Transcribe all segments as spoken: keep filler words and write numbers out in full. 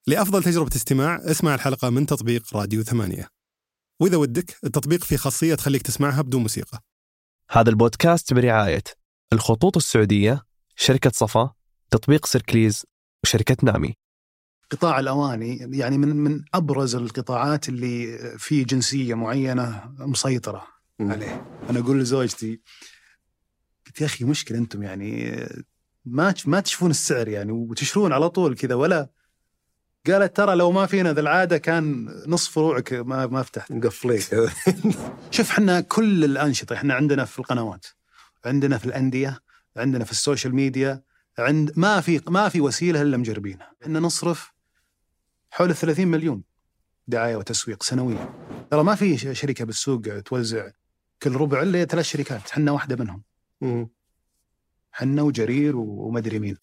لأفضل تجربة استماع اسمع الحلقة من تطبيق راديو ثمانية، وإذا ودك التطبيق فيه خاصية تخليك تسمعها بدون موسيقى. هذا البودكاست برعاية الخطوط السعودية، شركة صفا، تطبيق سيركليز، وشركة نامي. قطاع الأواني يعني من من أبرز القطاعات اللي فيه جنسية معينة مسيطرة عليه. أنا أقول لزوجتي، قلت يا أخي مشكلة أنتم يعني ما ما تشوفون السعر يعني وتشرون على طول كذا ولا. قالت ترى لو ما فينا ذا العادة كان نصف فروعك ما ما فتحت نقفليك. شوف حنا كل الأنشطة احنا عندنا في القنوات، عندنا في الأندية، عندنا في السوشيال ميديا، عند ما في ما في وسيلة إلا مجربينها. إحنا نصرف حول ثلاثين مليون دعاية وتسويق سنويا. ترى ما في شركة بالسوق توزع كل ربع إلا ثلاث شركات، حنا واحدة منهم. مم. حنا وجرير ومدري مين.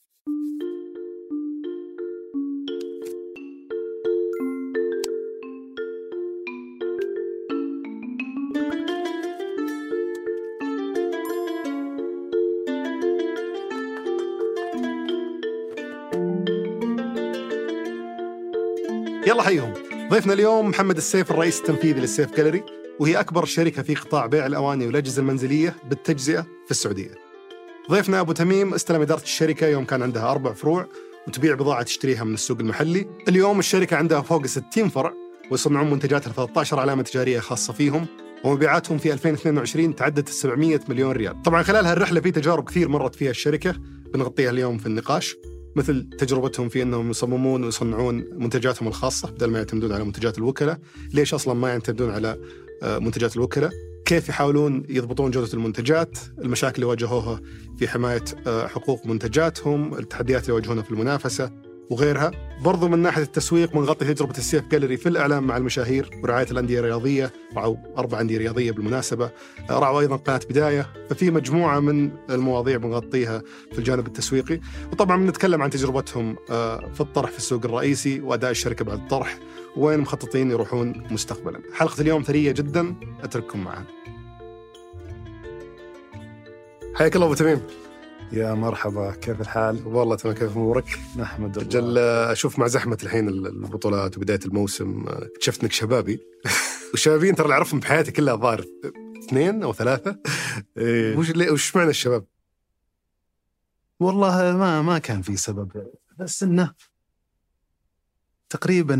يلا حيهم. ضيفنا اليوم محمد السيف، الرئيس التنفيذي للسيف جاليري، وهي أكبر شركة في قطاع بيع الأواني والأجهزة المنزلية بالتجزئة في السعودية. ضيفنا أبو تميم استلم إدارة الشركة يوم كان عندها أربع فروع وتبيع بضاعة تشتريها من السوق المحلي. اليوم الشركة عندها فوق ستين فرع ويصنعون منتجات ل ثلاثة عشر علامة تجارية خاصة فيهم، ومبيعاتهم في ألفين واثنين وعشرين تعدت سبعمية مليون ريال. طبعا خلال هالرحلة في تجارب كثير مرت فيها الشركة بنغطيها اليوم في النقاش، مثل تجربتهم في أنهم يصممون ويصنعون منتجاتهم الخاصة بدل ما يعتمدون على منتجات الوكلاء. ليش أصلاً ما يعتمدون على منتجات الوكلاء؟ كيف يحاولون يضبطون جودة المنتجات؟ المشاكل اللي واجهوها في حماية حقوق منتجاتهم، التحديات اللي يواجهونها في المنافسة وغيرها. برضو من ناحية التسويق بنغطي تجربة السيف جاليري في الإعلام مع المشاهير ورعاية الأندية الرياضية، رعوا أربع أندية رياضية بالمناسبة، رعوا أيضا قناة بداية. ففي مجموعة من المواضيع بنغطيها في الجانب التسويقي، وطبعا بنتكلم عن تجربتهم في الطرح في السوق الرئيسي وأداء الشركة بعد الطرح وين مخططين يروحون مستقبلا. حلقة اليوم ثرية جدا، أترككم معها. حياك الله أبو تميم. يا مرحبا، كيف الحال؟ والله تمام، كيف أمورك؟ نحمد الله. جل أشوف مع زحمة الحين البطولات وبداية الموسم اكتشفت إنك شبابي. والشبابين ترى اللي أعرفهم بحياتي كلها ظاهر اثنين أو ثلاثة. إيه. وش اللي وش معنى الشباب؟ والله ما ما كان في سبب، بس إنه تقريبا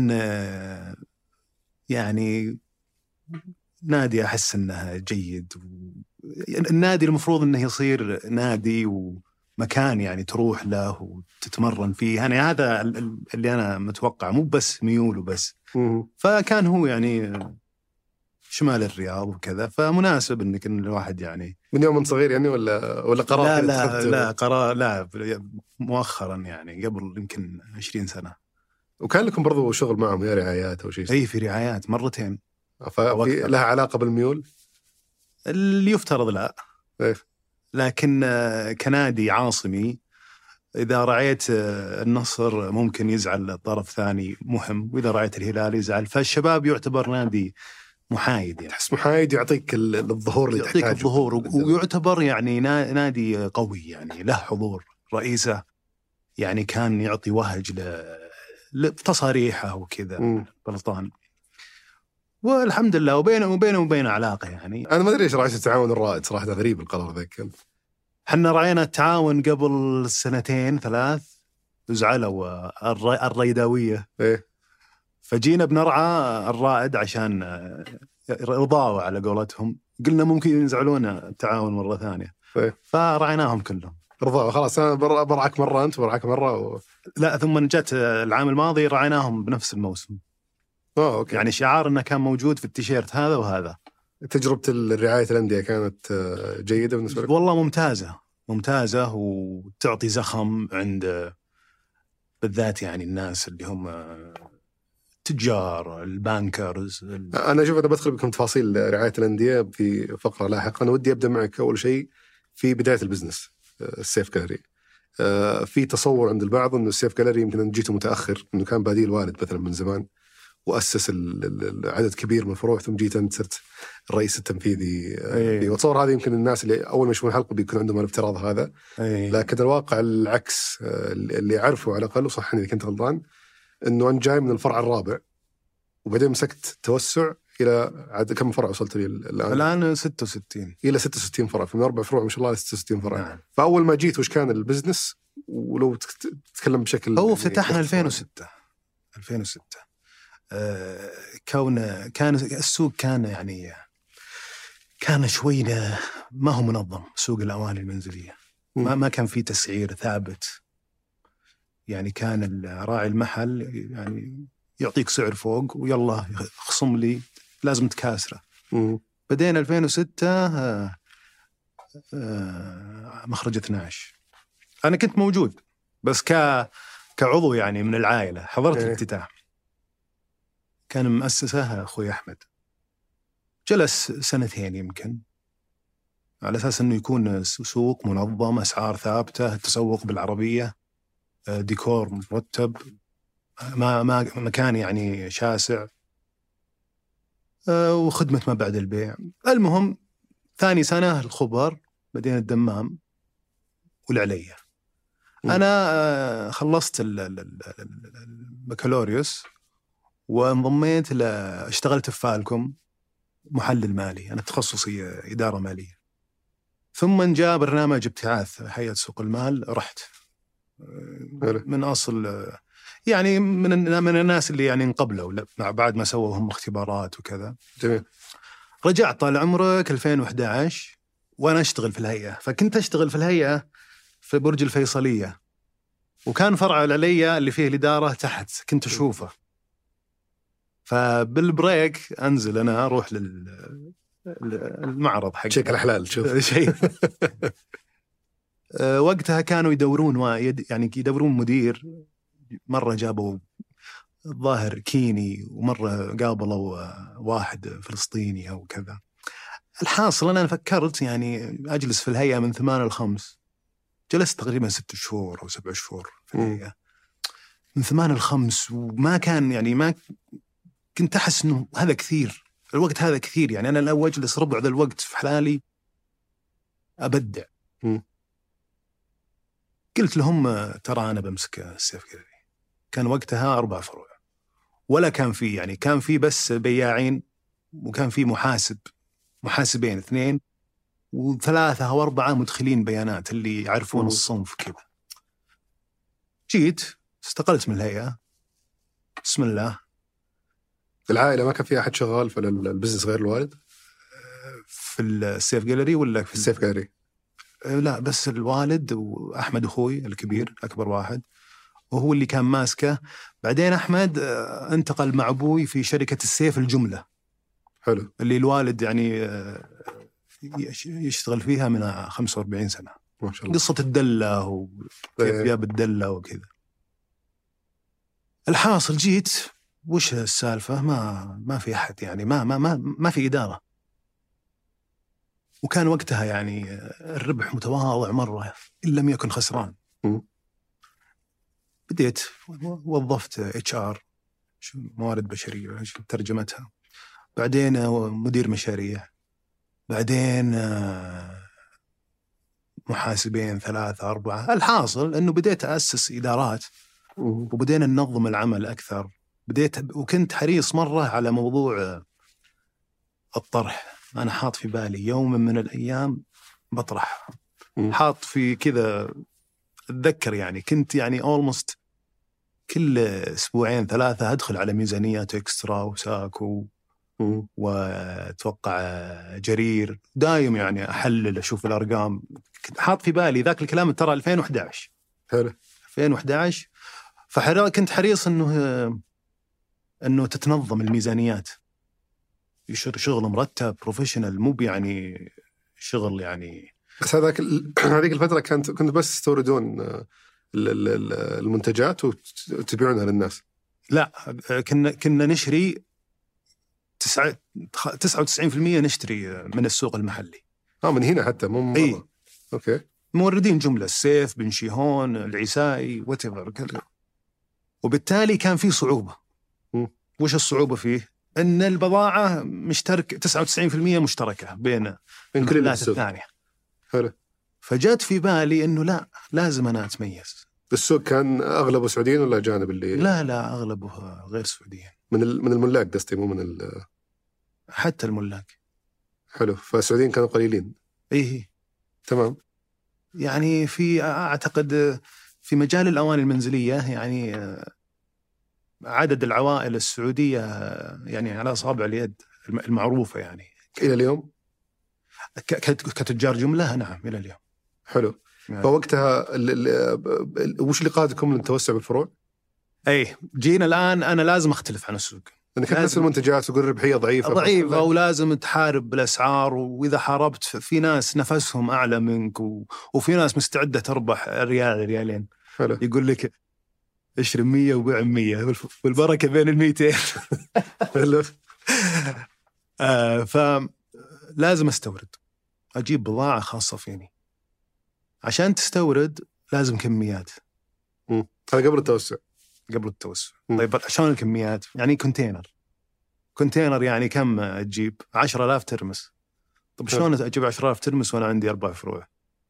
يعني نادي أحس إنه جيد. النادي المفروض إنه يصير نادي ومكان يعني تروح له وتتمرن فيه، يعني هذا اللي أنا متوقع، مو بس ميول وبس. فكان هو يعني شمال الرياض وكذا، فمناسب إنك إن الواحد يعني من يوم من صغير يعني ولا ولا قرار؟ لا لا لا قرار لا مؤخرا يعني قبل يمكن عشرين سنة. وكان لكم برضو شغل معهم يا رعايات أو شيء؟ أي في رعايات مرتين. ففي لها علاقة بالميول؟ اللي يفترض لا. إيه؟ لكن كنادي عاصمي إذا رعيت النصر ممكن يزعل الطرف ثاني مهم، وإذا رعيت الهلال يزعل. فالشباب يعتبر نادي محايد يعني. تحس محايد يعطيك الظهور اللي يعطيك الظهور، ويعتبر يعني نادي قوي يعني له حضور. رئيسه يعني كان يعطي وهج لتصاريحه وكذا غلطان، والحمد لله. وبينه وبينه وبينه علاقة يعني. أنا ما أدري إيش رأيت التعاون الرائد صراحة، غريب القرار ذاك. حنا رأينا التعاون قبل سنتين ثلاث وزعلوا الريداوية. إيه؟ فجينا بنرعى الرائد عشان رضاوا على قولتهم، قلنا ممكن ينزعلون التعاون مرة ثانية. إيه؟ فرعيناهم كلهم رضاوا خلاص. أنا برعك مرة أنت برعك مرة و... لا، ثم جت العام الماضي رعيناهم بنفس الموسم. أوه، أوكي. يعني شعار إنه كان موجود في التيشيرت هذا وهذا. تجربة الرعاية الأندية كانت جيدة بالنسبة لك؟ والله ممتازة ممتازة، وتعطي زخم عند بالذات يعني الناس اللي هم تجار البانكرز. أنا أشوف أنا بدخل بكم تفاصيل رعاية الأندية في فقرة لاحقة. أنا ودي أبدأ معك أول شيء في بداية البزنس السيف جاليري. في تصور عند البعض إنه السيف جاليري يمكن أن جيته متأخر، إنه كان بادي الوالد مثلا من زمان وأسس عدد كبير من الفروع، ثم جيت أنت صرت الرئيس التنفيذي. أيه. وتصور هذا يمكن الناس اللي أول ما يشوفون الحلقة بيكون عندهم الافتراض هذا. أيه. لكن الواقع العكس اللي أعرفه على الأقل، وصحني إذا كنت غلطان، إنه أنا جاي من الفرع الرابع وبعدين مسكت توسع إلى عاد كم فرع وصلت لي الآن؟ الآن ستة وستين إلى ستة وستين فرع، في من أربع فروع ما شاء الله ستة وستين فرع. نعم. فأول ما جيت وش كان البزنس؟ ولو تتكلم بشكل هو فتحنا ألفين وستة ألفين وستة آه كون كان السوق كان يعني كان شوي ما هو منظم. سوق الأواني المنزلية ما ما كان في تسعير ثابت، يعني كان الراعي المحل يعني يعطيك سعر فوق ويلا خصم لي لازم تكاسره. بدينا ألفين وستة آه آه مخرج اثنا عشر أنا كنت موجود بس ك كعضو يعني من العائلة، حضرت الافتتاح. كان مؤسسها أخوي أحمد، جلس سنتين يمكن على أساس أنه يكون سوق منظم، أسعار ثابتة، تسوق بالعربية، ديكور مرتب، ما ما مكان يعني شاسع، وخدمة ما بعد البيع. المهم ثاني سنة الخبر بدينا الدمام والعليا. أنا خلصت البكالوريوس وانضميت ل اشتغلت في فالكوم محلل مالي، أنا تخصصي إدارة مالية. ثم جاء برنامج ابتعاث هيئة سوق المال، رحت من أصل يعني من من الناس اللي يعني انقبلوا بعد ما سووا هم اختبارات وكذا. جميل. رجعت طال عمرك ألفين وإحدى عشر وأنا أشتغل في الهيئة. فكنت أشتغل في الهيئة في برج الفيصلية، وكان فرع العليا اللي فيه الإدارة تحت كنت أشوفه. فبالبريك أنزل أنا أروح للمعرض حق شيك الحلال شوف شيء. وقتها كانوا يدورون يعني يدورون مدير. مرة جابوا الظاهر كيني، ومرة قابلوا واحد فلسطيني أو كذا. الحاصل أنا فكرت يعني أجلس في الهيئة من ثمان الخمس، جلست تقريبا ست شهور أو سبع شهور في الهيئة من ثمان الخمس، وما كان يعني ما كنت أحس إنه هذا كثير، الوقت هذا كثير. يعني أنا لو أجلس ربع ذا الوقت في حلالي أبدع. م. قلت لهم ترى أنا بمسك السيف جاليري. كان وقتها أربع فروع، ولا كان في يعني كان في بس بياعين، وكان في محاسب محاسبين اثنين، وثلاثة أو أربعة مدخلين بيانات اللي يعرفون الصنف كذا. جيت استقلت من الهيئة بسم الله. العائلة ما كان فيها أحد شغال في البزنس غير الوالد؟ في السيف جاليري ولا في السيف جاليري؟ لا بس الوالد وأحمد أخوي الكبير أكبر واحد، وهو اللي كان ماسكه. بعدين أحمد انتقل مع أبوي في شركة السيف الجملة. حلو. اللي الوالد يعني يشتغل فيها من خمسة وأربعين سنة. ما شاء الله. قصة الدلة وكيف جاب الدلة وكذا. الحاصل جيت وش السالفة؟ ما ما في أحد يعني ما ما ما ما في إدارة. وكان وقتها يعني الربح متواضع مرة إن لم يكن خسران. م. بديت وظفت إتش آر موارد بشرية ترجمتها، بعدين مدير مشاريع، بعدين محاسبين ثلاثة أربعة. الحاصل أنه بديت أسس إدارات وبدينا ننظم العمل أكثر. بديت وكنت حريص مرة على موضوع الطرح. أنا حاط في بالي يوم من الأيام بطرح، حاط في كذا. أتذكر يعني كنت يعني almost كل أسبوعين ثلاثة أدخل على ميزانيات إكسترا وساكو وأتوقع جرير، دايم يعني أحلل أشوف الأرقام. كنت حاط في بالي ذاك الكلام ترى ألفين وإحدى عشر. حلو. ألفين وإحدى عشر. فكنت حريص إنه إنه تتنظم الميزانيات، شغل مرتب بروفيشنال، مو يعني شغل يعني. بس هذاك هذيك الفترة كانت كنت بس تستوردون المنتجات وتبيعونها للناس؟ لا، كنا كنا نشري تسعة تسعة وتسعين بالمئة نشتري من السوق المحلي. اه من هنا حتى مو اي اوكي. موردين جملة، السيف، بن شيهون، العيسائي، واتيفر كذا. وبالتالي كان في صعوبة. م. وش الصعوبة فيه؟ ان البضاعة مشترك تسعة وتسعين بالمئة مشتركة بين من كل الثلاثة الثانية. حلو. فجات في بالي انه لا، لازم انا اتميز، السوق كان أغلبه سعوديين ولا أجانب اللي؟ لا لا أغلبه غير سعوديين. من من الملاك قصدي مو من ال... حتى الملاك. حلو. فالسعوديين كانوا قليلين. إيه تمام. يعني في أعتقد في مجال الأواني المنزلية يعني عدد العوائل السعودية يعني على أصابع اليد المعروفة يعني إلى اليوم كتجار جملة. نعم إلى اليوم. حلو. يعني. فوقتها ال ال وش اللي قادكم للتوسع بالفروع؟ أي جينا الآن أنا لازم أختلف عن السوق. أنا كنت نفس المنتجات وقول الربحية ضعيفة ضعيفة ولازم تحارب بالأسعار، وإذا حاربت في ناس نفسهم أعلى منك و... وفي ناس مستعدة تربح ريال ريالين. حلو. يقول لك اشرب مية وبيع مية والبركة بين الميتين. حلو. آه فلازم استورد، أجيب بضاعة خاصة فيني. عشان تستورد لازم كميات. م. هذا قبل التوسع. قبل التوسع. طيب عشان الكميات يعني كونتينر كونتينر يعني كم تجيب؟ عشرة آلاف ترمس. طب شلون أجيب عشرة آلاف ترمس وأنا عندي أربع فروع؟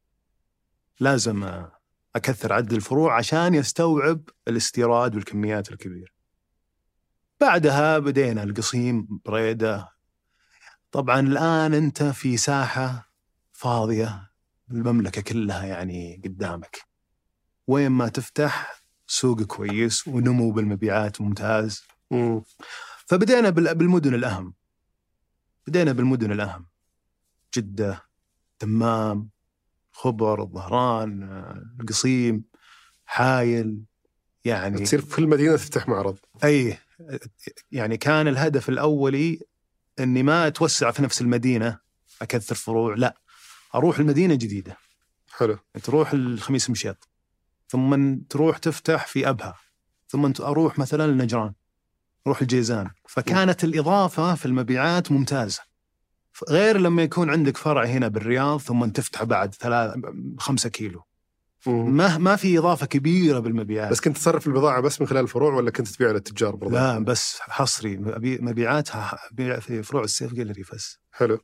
لازم أكثر عدد الفروع عشان يستوعب الاستيراد والكميات الكبيرة. بعدها بدينا القصيم، بريدة. طبعا الآن أنت في ساحة فاضية، المملكة كلها يعني قدامك، وين ما تفتح سوق كويس ونمو بالمبيعات ممتاز. م. فبدينا بالمدن الأهم بدينا بالمدن الأهم جدة، دمام، خبر، الظهران، القصيم، حايل. يعني تصير في كل مدينة تفتح معرض. أي يعني كان الهدف الأولي أني ما أتوسع في نفس المدينة أكثر فروع، لا أروح المدينة جديدة. حلو. تروح الخميس مشيط، ثم تروح تفتح في أبها، ثم أروح مثلا النجران، روح الجيزان. فكانت الإضافة في المبيعات ممتازة، غير لما يكون عندك فرع هنا بالرياض ثم تفتح بعد ثلاثة خمسة كيلو. ما ما في إضافة كبيرة بالمبيعات. بس كنت تصرف البضاعة بس من خلال الفروع ولا كنت تبيع للتجار برضه؟ لا بس حصري مبيعاتها بيع في فروع السيف جاليري بس. حلو.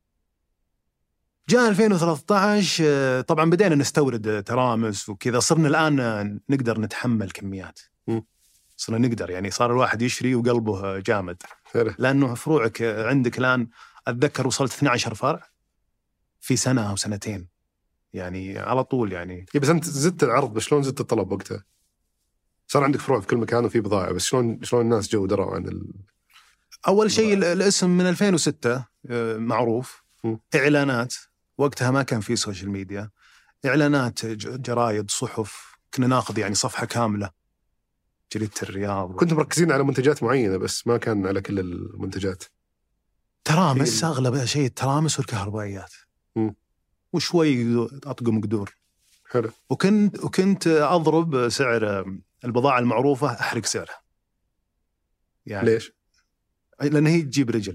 جاء ألفين وثلاثة عشر طبعا بدينا نستورد ترامس وكذا، صرنا الآن نقدر نتحمل كميات. م. صرنا نقدر يعني صار الواحد يشري وقلبه جامد. حلو. لأنه فروعك عندك الآن أتذكر وصلت اثنا عشر فرع في سنة أو سنتين يعني على طول يعني. بس أنت زدت العرض، بس شلون زدت الطلب وقتها؟ صار عندك فروع في كل مكان وفي بضاعة، بس شلون شلون الناس جو دروا عن ال... أول شيء الاسم من ألفين وستة معروف. م. إعلانات، وقتها ما كان في سوشيال ميديا، إعلانات جرايد صحف، كنا ناخذ يعني صفحة كاملة جريدة الرياض. كنتم مركزين على منتجات معينة بس ما كان على كل المنتجات؟ ترامس أغلب شيء الترامس والكهربائيات م. وشوي أطقم قدور. حلو. وكنت وكنت أضرب سعر البضاعة المعروفة، أحرق سعرها يعني. ليش؟ لأن هي تجيب رجل.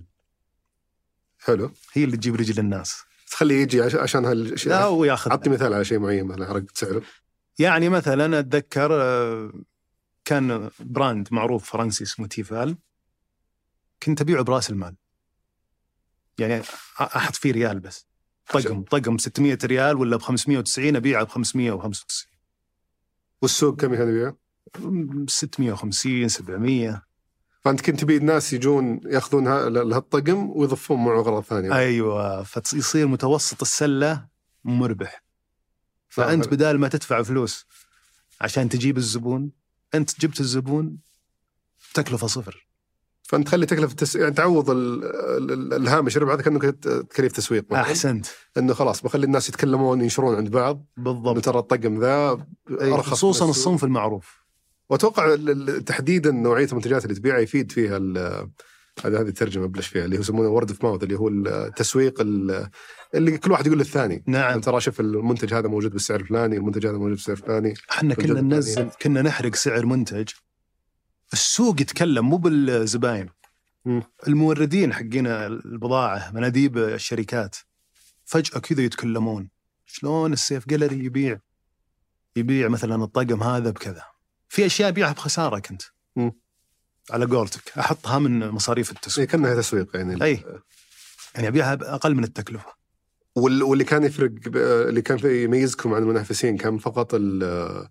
حلو. هي اللي تجيب رجل الناس، تخليه يجي عشان هالشيء. لا وياخذ. أعطي مثال على شيء معين مثلا حرقت سعره. يعني مثلا أتذكر كان براند معروف فرنسي اسمه تيفال، كنت أبيعه برأس المال، يعني أحط فيه ريال بس، طقم طقم ستمية ريال ولا بخمسمية وتسعين، أبيعه بخمسمية وخمسة وتسعين. والسوق كم كان يبيعه؟ ستمية وخمسين سبعمية. فأنت كنت تبي الناس يجون يأخذون هالطقم ويضفون معه أغراض ثانية. أيوة، فيصير متوسط السلة مربح. فأنت بدال ما تدفع فلوس عشان تجيب الزبون، أنت جبت الزبون تكلفة صفر. فأنت تخلي تكلفة التس... يعني تعوض ال... ال... الهامش الربح هذا كأنه تكليف تسويق. أحسنت. إنه خلاص بخلي الناس يتكلمون ينشرون عند بعض. بالضبط. ترى الطقم ذا أرخص، خصوصا الصنف المعروف. وأتوقع تحديدا نوعية المنتجات اللي تبيعها يفيد فيها ال... هذه هذه الترجمة بلش فيها اللي هو يسمونه وورد اوف ماوث، اللي هو التسويق اللي كل واحد يقول للثاني. نعم. ترى شوف المنتج هذا موجود بالسعر الفلاني، المنتج هذا موجود بالسعر الفلاني. احنا كنا ننزل، كنا نحرق سعر منتج، السوق يتكلم مو بالزباين. م. الموردين حقنا البضاعة، مناديب الشركات، فجأة كذا يتكلمون شلون السيف جاليري يبيع يبيع مثلا الطقم هذا بكذا. في أشياء بيعها بخسارة كنت م. على قولتك أحطها من مصاريف التسويق. كأنها تسويق يعني. أي يعني أبيعها أقل من التكلفة. واللي كان يفرق، اللي كان يميزكم عن المنافسين كان فقط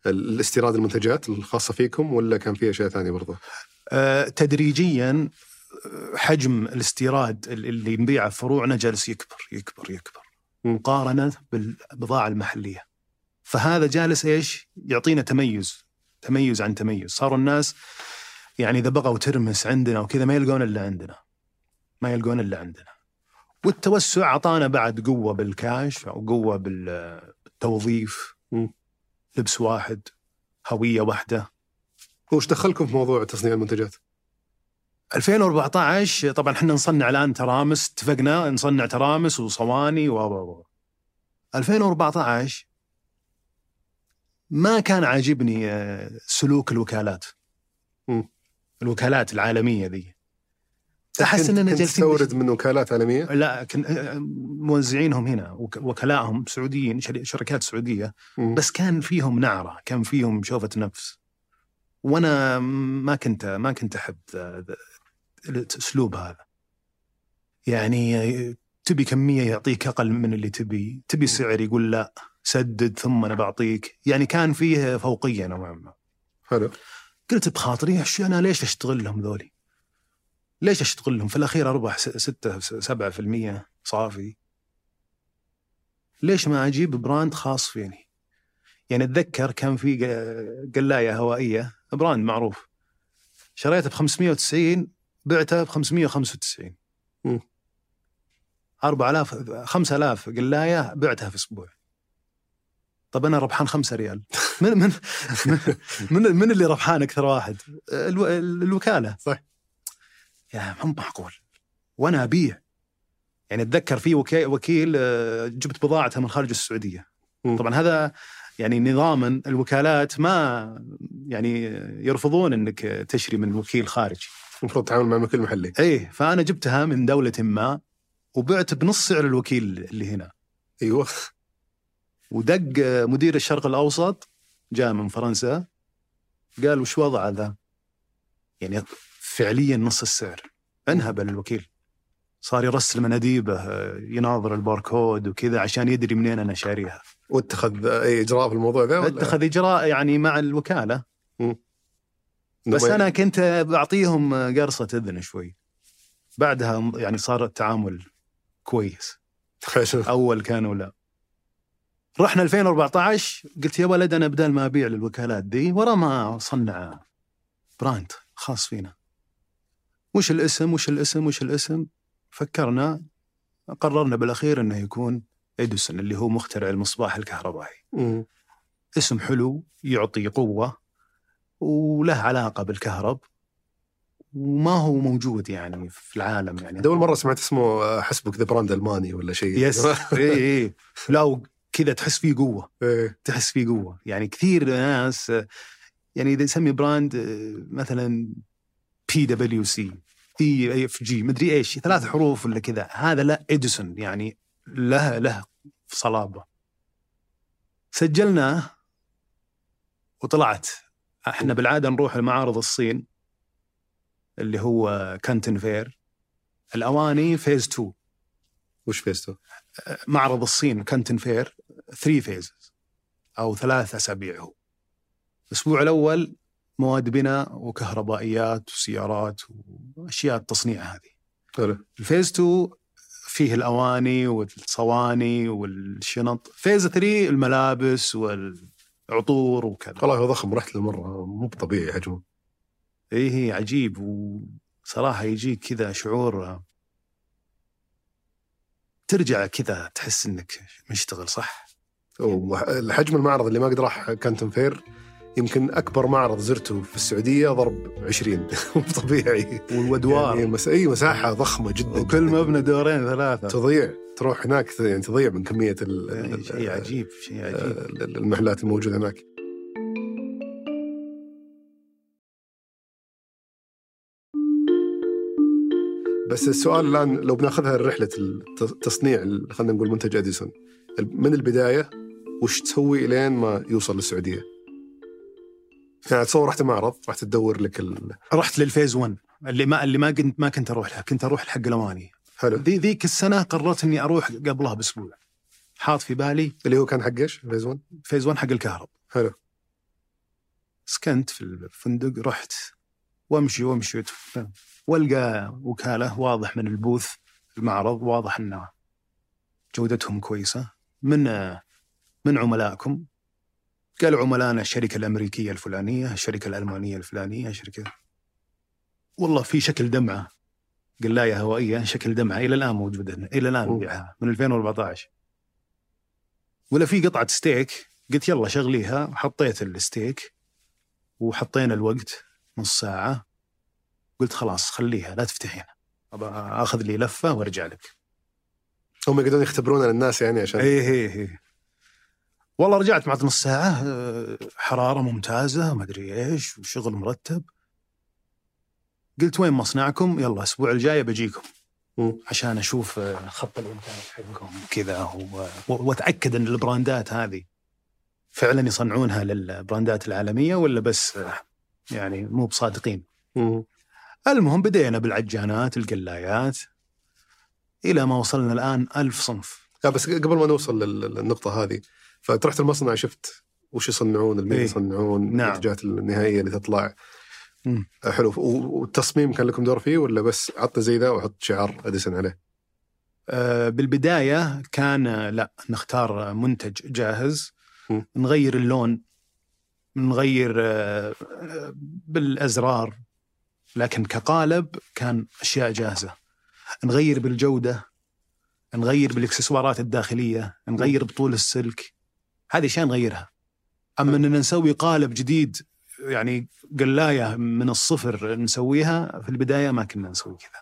الاستيراد المنتجات الخاصة فيكم ولا كان في أشياء ثانية برضه؟ أه تدريجيا حجم الاستيراد اللي نبيعه في فروعنا جالس يكبر يكبر يكبر مقارنة بالبضاعة المحلية. فهذا جالس إيش يعطينا تميز تميز عن تميز. صاروا الناس يعني إذا بغوا ترمس عندنا وكذا ما يلقون إلا عندنا ما يلقون إلا عندنا. والتوسع عطانا بعد قوة بالكاش وقوة بالتوظيف، لبس واحد، هوية واحدة. وش دخلكم في موضوع تصنيع المنتجات؟ ألفين وأربعة عشر طبعا احنا نصنع الآن ترامس، اتفقنا نصنع ترامس وصواني و ألفين وأربعة عشر ما كان عاجبني سلوك الوكالات م. الوكالات العالمية ذي. أحس أننا جالسين نستورد من وكالات عالمية؟ لا كن موزعينهم هنا وكلائهم سعوديين، شركات سعودية م. بس كان فيهم نعرة، كان فيهم شوفة نفس، وأنا ما كنت ما كنت أحب الأسلوب هذا. يعني تبي كمية يعطيك أقل من اللي تبي، تبي سعر يقول لا سدد ثم أنا بعطيك. يعني كان فيه فوقية نوعا ما. حلو. قلت بخاطري أنا ليش أشتغل لهم ذولي؟ ليش أشتغل لهم؟ في الأخير أربح ستة سبعة في المية صافي. ليش ما أجيب براند خاص فيني؟ يعني أتذكر كان في قلاية هوائية براند معروف، شريته بخمسمية وتسعين بعته بخمسمية وخمسة وتسعين. أربعة آلاف خمسة آلاف قلاية بعتها في أسبوع. طب أنا ربحان خمسة ريال. من من من, من اللي ربحان أكثر واحد؟ الو... الوكالة. صح. يا مو معقول. وأنا أبيع. يعني أتذكر في وكي... وكيل جبت بضاعتها من خارج السعودية. م. طبعا هذا يعني نظاما الوكالات ما يعني يرفضون أنك تشري من وكيل خارجي. المفروض تتعامل مع وكيل محلي. إيه، فأنا جبتها من دولة ما وبعت بنص سعر الوكيل اللي هنا. أيوة. ودق مدير الشرق الأوسط جاء من فرنسا قال وش وضع ذا؟ يعني فعليا نص السعر. انهبل الوكيل، صار يرسل مناديبه يناظر الباركود وكذا عشان يدري منين أنا شاريها. واتخذ أي إجراء في الموضوع ذا؟ اتخذ إجراء يعني مع الوكالة. م. بس أنا كنت بعطيهم قرصة إذن شوي. بعدها يعني صار التعامل كويس. أول كانوا لا. رحنا ألفين وأربعة عشر قلت يا ولد أنا بدال ما أبيع للوكالات دي ورا ما صنع براند خاص فينا. وش الاسم وش الاسم وش الاسم؟ فكرنا قررنا بالأخير أنه يكون إديسون اللي هو مخترع المصباح الكهربائي. م. اسم حلو يعطي قوة وله علاقة بالكهرب وما هو موجود يعني في العالم. يعني أول مرة سمعت اسمه حسبك ذا براند ألماني ولا شيء. يس. إيه إيه. لا كذا تحس فيه قوة. إيه. تحس فيه قوة. يعني كثير ناس يعني إذا يسمي براند مثلا بي دبليو سي اي اف جي مدري ايش ثلاث حروف ولا كذا، هذا لا إديسون يعني له له صلابة. سجلناه وطلعت. احنا بالعادة نروح لمعارض الصين اللي هو كانتن فير. الأواني فيز تو. وش فيز تو؟ معرض الصين كانتن فير ثري فيزز أو ثلاث أسابيع. هو الأسبوع الأول مواد بناء وكهربائيات وسيارات وأشياء التصنيع هذه. الفيز تو فيه الأواني والصواني والشنط. فيز ثري الملابس والعطور وكذا. والله هو ضخم، رحت للمرة مو طبيعي حجمه. إيه عجيب، وصراحة يجيك كذا شعور ترجع كذا تحس إنك مشتغل صح. الحجم المعرض اللي ما قد راح كانتن فير يمكن أكبر معرض زرته في السعودية ضرب عشرين. مو طبيعي. والودوار يعني مس... أي مساحة ضخمة جدا، وكل مبنى دورين ثلاثة. تضيع تروح هناك يعني تضيع من كمية ال... شيء عجيب شيء عجيب المحلات الموجودة هناك. بس السؤال الآن لو بناخذها رحلة التصنيع خلينا نقول منتج إديسون من البداية، وش تسوي لين ما يوصل للسعودية؟ يعني تصور رحت معرض، رحت تدور لك ال... رحت للفيز ون اللي ما اللي ما كنت ما كنت اروح لها، كنت اروح لحق الأواني. حلو. ذي ذيك السنة قررت اني اروح قبلها باسبوع. حاط في بالي اللي هو كان حق ايش؟ فيز ون. فيز ون حق الكهرب. حلو. سكنت في الفندق، رحت وامشي وامشي والقى وكالة واضح من البوث المعرض واضح أن جودتهم كويسة من من عملائكم. قالوا عملائنا الشركة الأمريكية الفلانية، الشركة الألمانية الفلانية، شركة والله في شكل دمعة قلاية هوائية شكل دمعة إلى الآن موجودة، إلى الآن نبيعها من ألفين وأربعة عشر. ولا في قطعة ستيك، قلت يلا شغليها، حطيت الستيك وحطينا الوقت نص ساعة، قلت خلاص خليها لا تفتحينها، أبغى أخذ لي لفة وارجع لك. هم يقدرون يختبرون للناس يعني عشان إيه إيه إيه. والله رجعت بعد نص ساعة، حرارة ممتازة ما أدري إيش وشغل مرتب. قلت وين مصنعكم؟ يلا الأسبوع الجاي بجيكم م. عشان أشوف خط الإنتاج حقكم كذا وأتأكد أن البراندات هذه فعلا يصنعونها للبراندات العالمية ولا بس يعني مو بصادقين. م. المهم بدينا بالعجانات القلايات إلى ما وصلنا الآن ألف صنف. لا بس قبل ما نوصل للنقطة هذه، فترحت المصنع شفت وش يصنعون، المين يصنعون، نعم. المنتجات النهائية اللي تطلع. م. حلو. والتصميم كان لكم دور فيه ولا بس عطنا زي ذا وحط شعار أديسن عليه؟ أه بالبداية كان لا نختار منتج جاهز، م. نغير اللون، نغير أه بالأزرار، لكن كقالب كان أشياء جاهزة. نغير بالجودة، نغير بالإكسسوارات الداخلية، نغير بطول السلك، هذه شيء نغيرها. أما أننا نسوي قالب جديد يعني قلاية من الصفر نسويها في البداية ما كنا نسوي كذا.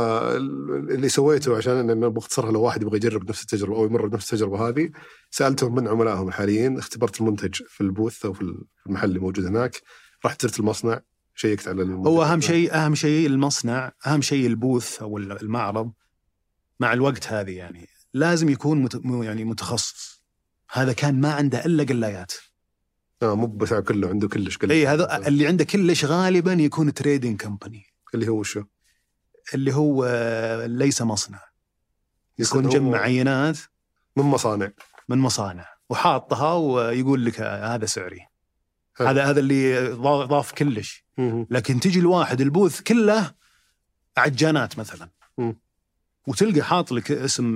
فاللي سويته عشان أن بختصرها لو واحد يبغى يجرب نفس التجربة أو يمر بنفس التجربة هذه، سألتهم من عملائهم الحاليين، اختبرت المنتج في البوث أو في المحل اللي موجود هناك، رحت زرت المصنع، شيكت على المنتج. هو أهم شيء أهم شيء المصنع، أهم شيء البوث أو المعرض. مع الوقت هذه يعني لازم يكون مت... يعني متخصص. هذا كان ما عنده إلا قلايات. آه مو بتاع كله، عنده كلش كله. إيه هذا اللي عنده كلش غالبا يكون تريدين كمباني. اللي هو شو؟ اللي هو ليس مصنع، يكون جمع عينات من مصانع من مصانع وحاطها ويقول لك هذا سعري. هل. هذا هذا اللي ضاف كلش. م- لكن تجي الواحد البوث كله عجانات مثلا، م- وتلقى حاط لك اسم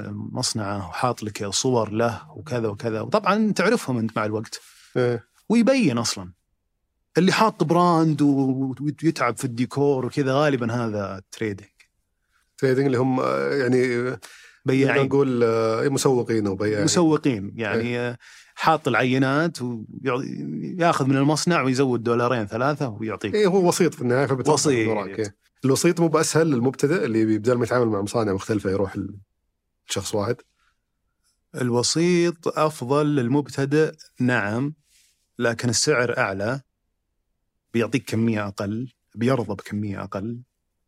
مصنعه وحاط لك صور له وكذا وكذا، وطبعا تعرفهم انت مع الوقت. إيه. ويبين اصلا اللي حاط براند ويتعب في الديكور وكذا، غالبا هذا تريدينج. تريدينج اللي هم يعني بياعين، نقول مسوقين او بياعين. مسوقين يعني إيه. حاط العينات وياخذ من المصنع ويزود دولارين ثلاثة ويعطيك. ايه هو وسيط في النهاية، وسيط. وراك. الوسيط مو بأسهل للمبتدئ اللي بدل ما يتعامل مع مصانع مختلفة يروح الشخص واحد؟ الوسيط أفضل للمبتدئ نعم، لكن السعر أعلى، بيعطيك كمية أقل، بيرضى بكمية أقل.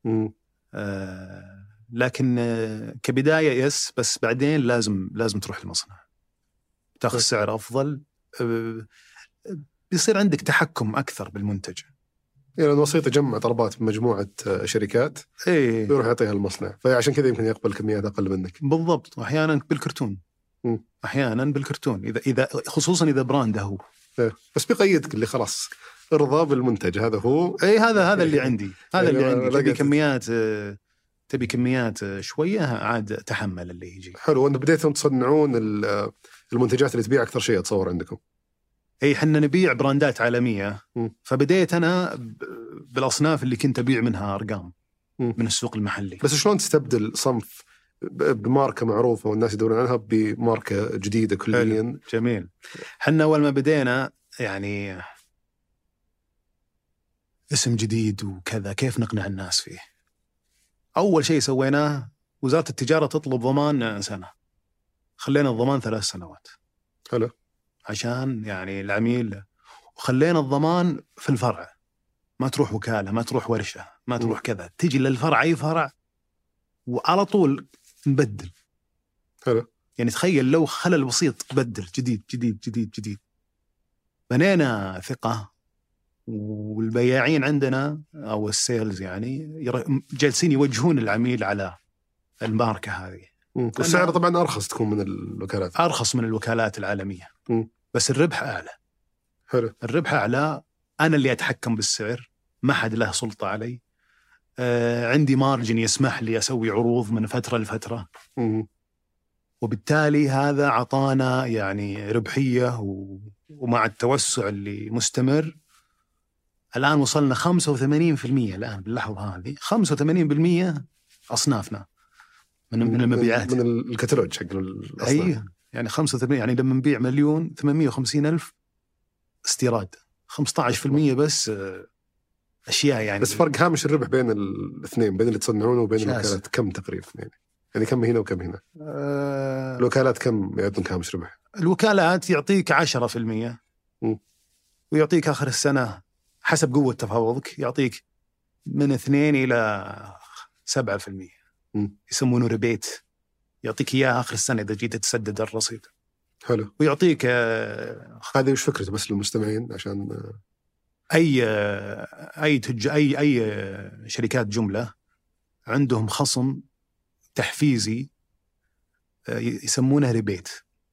آه لكن آه كبداية يس، بس بعدين لازم لازم تروح المصنع تاخذ سعر أفضل. آه بيصير عندك تحكم أكثر بالمنتج. يعني الوسيط يجمع طلبات من مجموعة شركات، إيه يروح يعطيها المصنع، فعشان كذا يمكن يقبل كميات أقل منك. بالضبط. وأحيانا بالكرتون. م. أحيانا بالكرتون إذا إذا خصوصا إذا براند هو. إيه. بس بيقيدك اللي خلاص ارضى بالمنتج هذا هو. إيه هذا هذا اللي عندي، هذا يعني اللي عندي. تبي لقيت. كميات تبي كميات شوية عاد تحمل اللي يجي. حلو. وأنت بديتم تصنعون المنتجات اللي تبيع أكثر شيء أتصور عندكم. اي حنا نبيع براندات عالمية. م. فبديت أنا بالأصناف اللي كنت أبيع منها أرقام م. من السوق المحلي. بس شلون تستبدل صنف بماركة معروفة والناس يدورون عنها بماركة جديدة كليا؟ جميل. حنا أول ما بدينا يعني اسم جديد وكذا، كيف نقنع الناس فيه؟ أول شيء سويناه وزارة التجارة تطلب ضمان سنة، خلينا الضمان ثلاث سنوات. حلو. عشان يعني العميل، وخلينا الضمان في الفرع، ما تروح وكالة، ما تروح ورشة، ما تروح م. كذا، تيجي للفرع أي فرع وعلى طول نبدل. حلو. يعني تخيل لو خلل بسيط بدل جديد جديد جديد جديد. بنينا ثقة، والبياعين عندنا أو السيلز يعني جالسين يوجهون العميل على الماركة هذه. والسعر طبعا أرخص تكون من الوكالات، أرخص من الوكالات العالمية. م. بس الربح أعلى. حلو. الربح أعلى أنا اللي أتحكم بالسعر، ما حد له سلطة علي. آه عندي مارجن يسمح لي أسوي عروض من فترة لفترة. م- وبالتالي هذا عطانا يعني ربحية، و... ومع التوسع اللي مستمر الآن وصلنا خمسة وثمانين بالمئة الآن باللحظة هذه، خمسة وثمانين بالمئة أصنافنا من, من المبيعات، من الكتالوج حق الأصناف. أي يعني خمسة وثمانين، يعني لما نبيع مليون ثمانمائة وخمسين ألف استيراد، خمسة عشر بالمئة بس أشياء يعني. بس فرق هامش الربح بين الاثنين، بين اللي تصنعونه وبين الوكالات كم تقريبا يعني؟ يعني كم هنا وكم هنا؟ أه الوكالات كم يعطونك هامش ربح؟ الوكالات يعطيك عشرة في المئة، م. ويعطيك آخر السنة حسب قوة تفاوضك يعطيك من اثنين إلى سبعة في المئة، يسمونه ريبيت، يعطيك إياه آخر السنة إذا جيت تسدد الرصيد. حلو. ويعطيك آه هذه وش فكرته بس للمستمعين عشان آه أي آه أي تج أي أي آه شركات جملة عندهم خصم تحفيزي آه يسمونه ريبيت،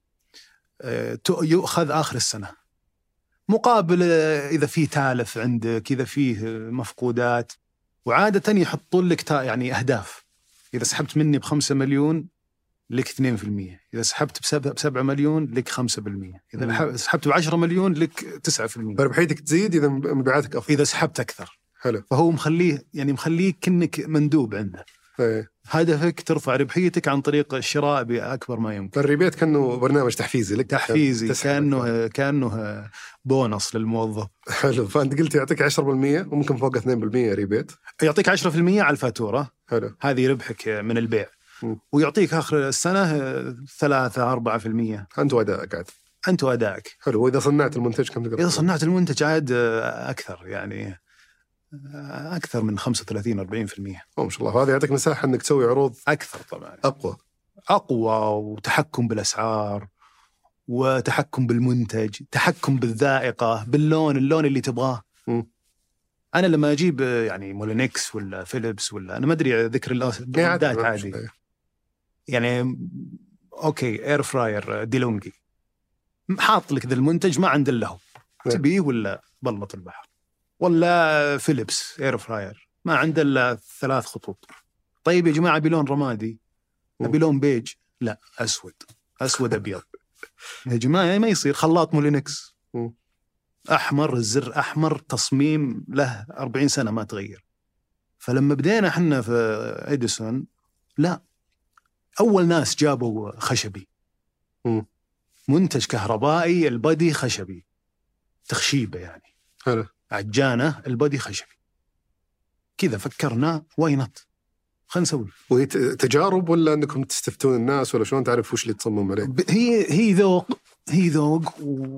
آه يؤخذ آخر السنة مقابل آه إذا فيه تالف عندك، إذا فيه مفقودات. وعادة يحطون لك يعني أهداف، إذا سحبت مني بخمسة مليون لك اثنين في المئة، إذا سحبت بسبعة مليون لك خمسة بالمئة، إذا مم. سحبت بعشرة مليون لك تسعة في المئة. فربحيتك تزيد إذا مبيعاتك أفضل، إذا سحبت أكثر. حلو. فهو مخليه يعني مخليك كأنك مندوب عنده. ايه. هدفك ترفع ربحيتك عن طريق الشراء بأكبر ما يمكن. فالريبيت كأنه برنامج تحفيزي لك، تحفيزي كأنه كأنه بونص للموظف. حلو. فأنت قلت يعطيك عشرة بالمئة وممكن فوق اثنين بالمئة ريبيت، يعطيك عشرة في المئة على الفاتورة. حلو. هذه ربحك من البيع. م. ويعطيك آخر السنة ثلاثة أربعة في المئة. أنت وأدائك عاد. أنت وأدائك. حلو. وإذا صنعت المنتج كم تقدر؟ إذا صنعت المنتج عاد أكثر، يعني أكثر من خمسة وثلاثين أربعين في المئة. ما شاء الله. فهذا يعطيك مساحة أنك تسوي عروض أكثر طبعا، أقوى أقوى، وتحكم بالأسعار، وتحكم بالمنتج، تحكم بالذائقة، باللون، اللون اللي تبغاه. م. أنا لما أجيب يعني مولينكس ولا فيليبس ولا أنا ما أدري ذكر البراندات عادي، يعني أوكي إير فراير ديلونجي حاط لك ذا المنتج ما عند له، تبيه ولا بلط البحر، ولا فيليبس إير فراير ما عنده إلا ثلاث خطوط. طيب يا جماعة بلون رمادي، بلون بيج، لا أسود، أسود أبيض. يا جماعة ما يصير. خلاط مولينكس أحمر، الزر أحمر، تصميم له أربعين سنة ما تغير. فلما بدينا حنا في إديسون، لا، أول ناس جابوا خشبي، م. منتج كهربائي البادي خشبي، تخشيبة يعني، حلو. عجانة البادي خشبي. كذا فكرنا واينت خلنا نسوي. وهي تجارب ولا أنكم تستفتون الناس ولا شلون تعرف وش اللي تصمم عليه؟ هي هي ذوق، هي ذوق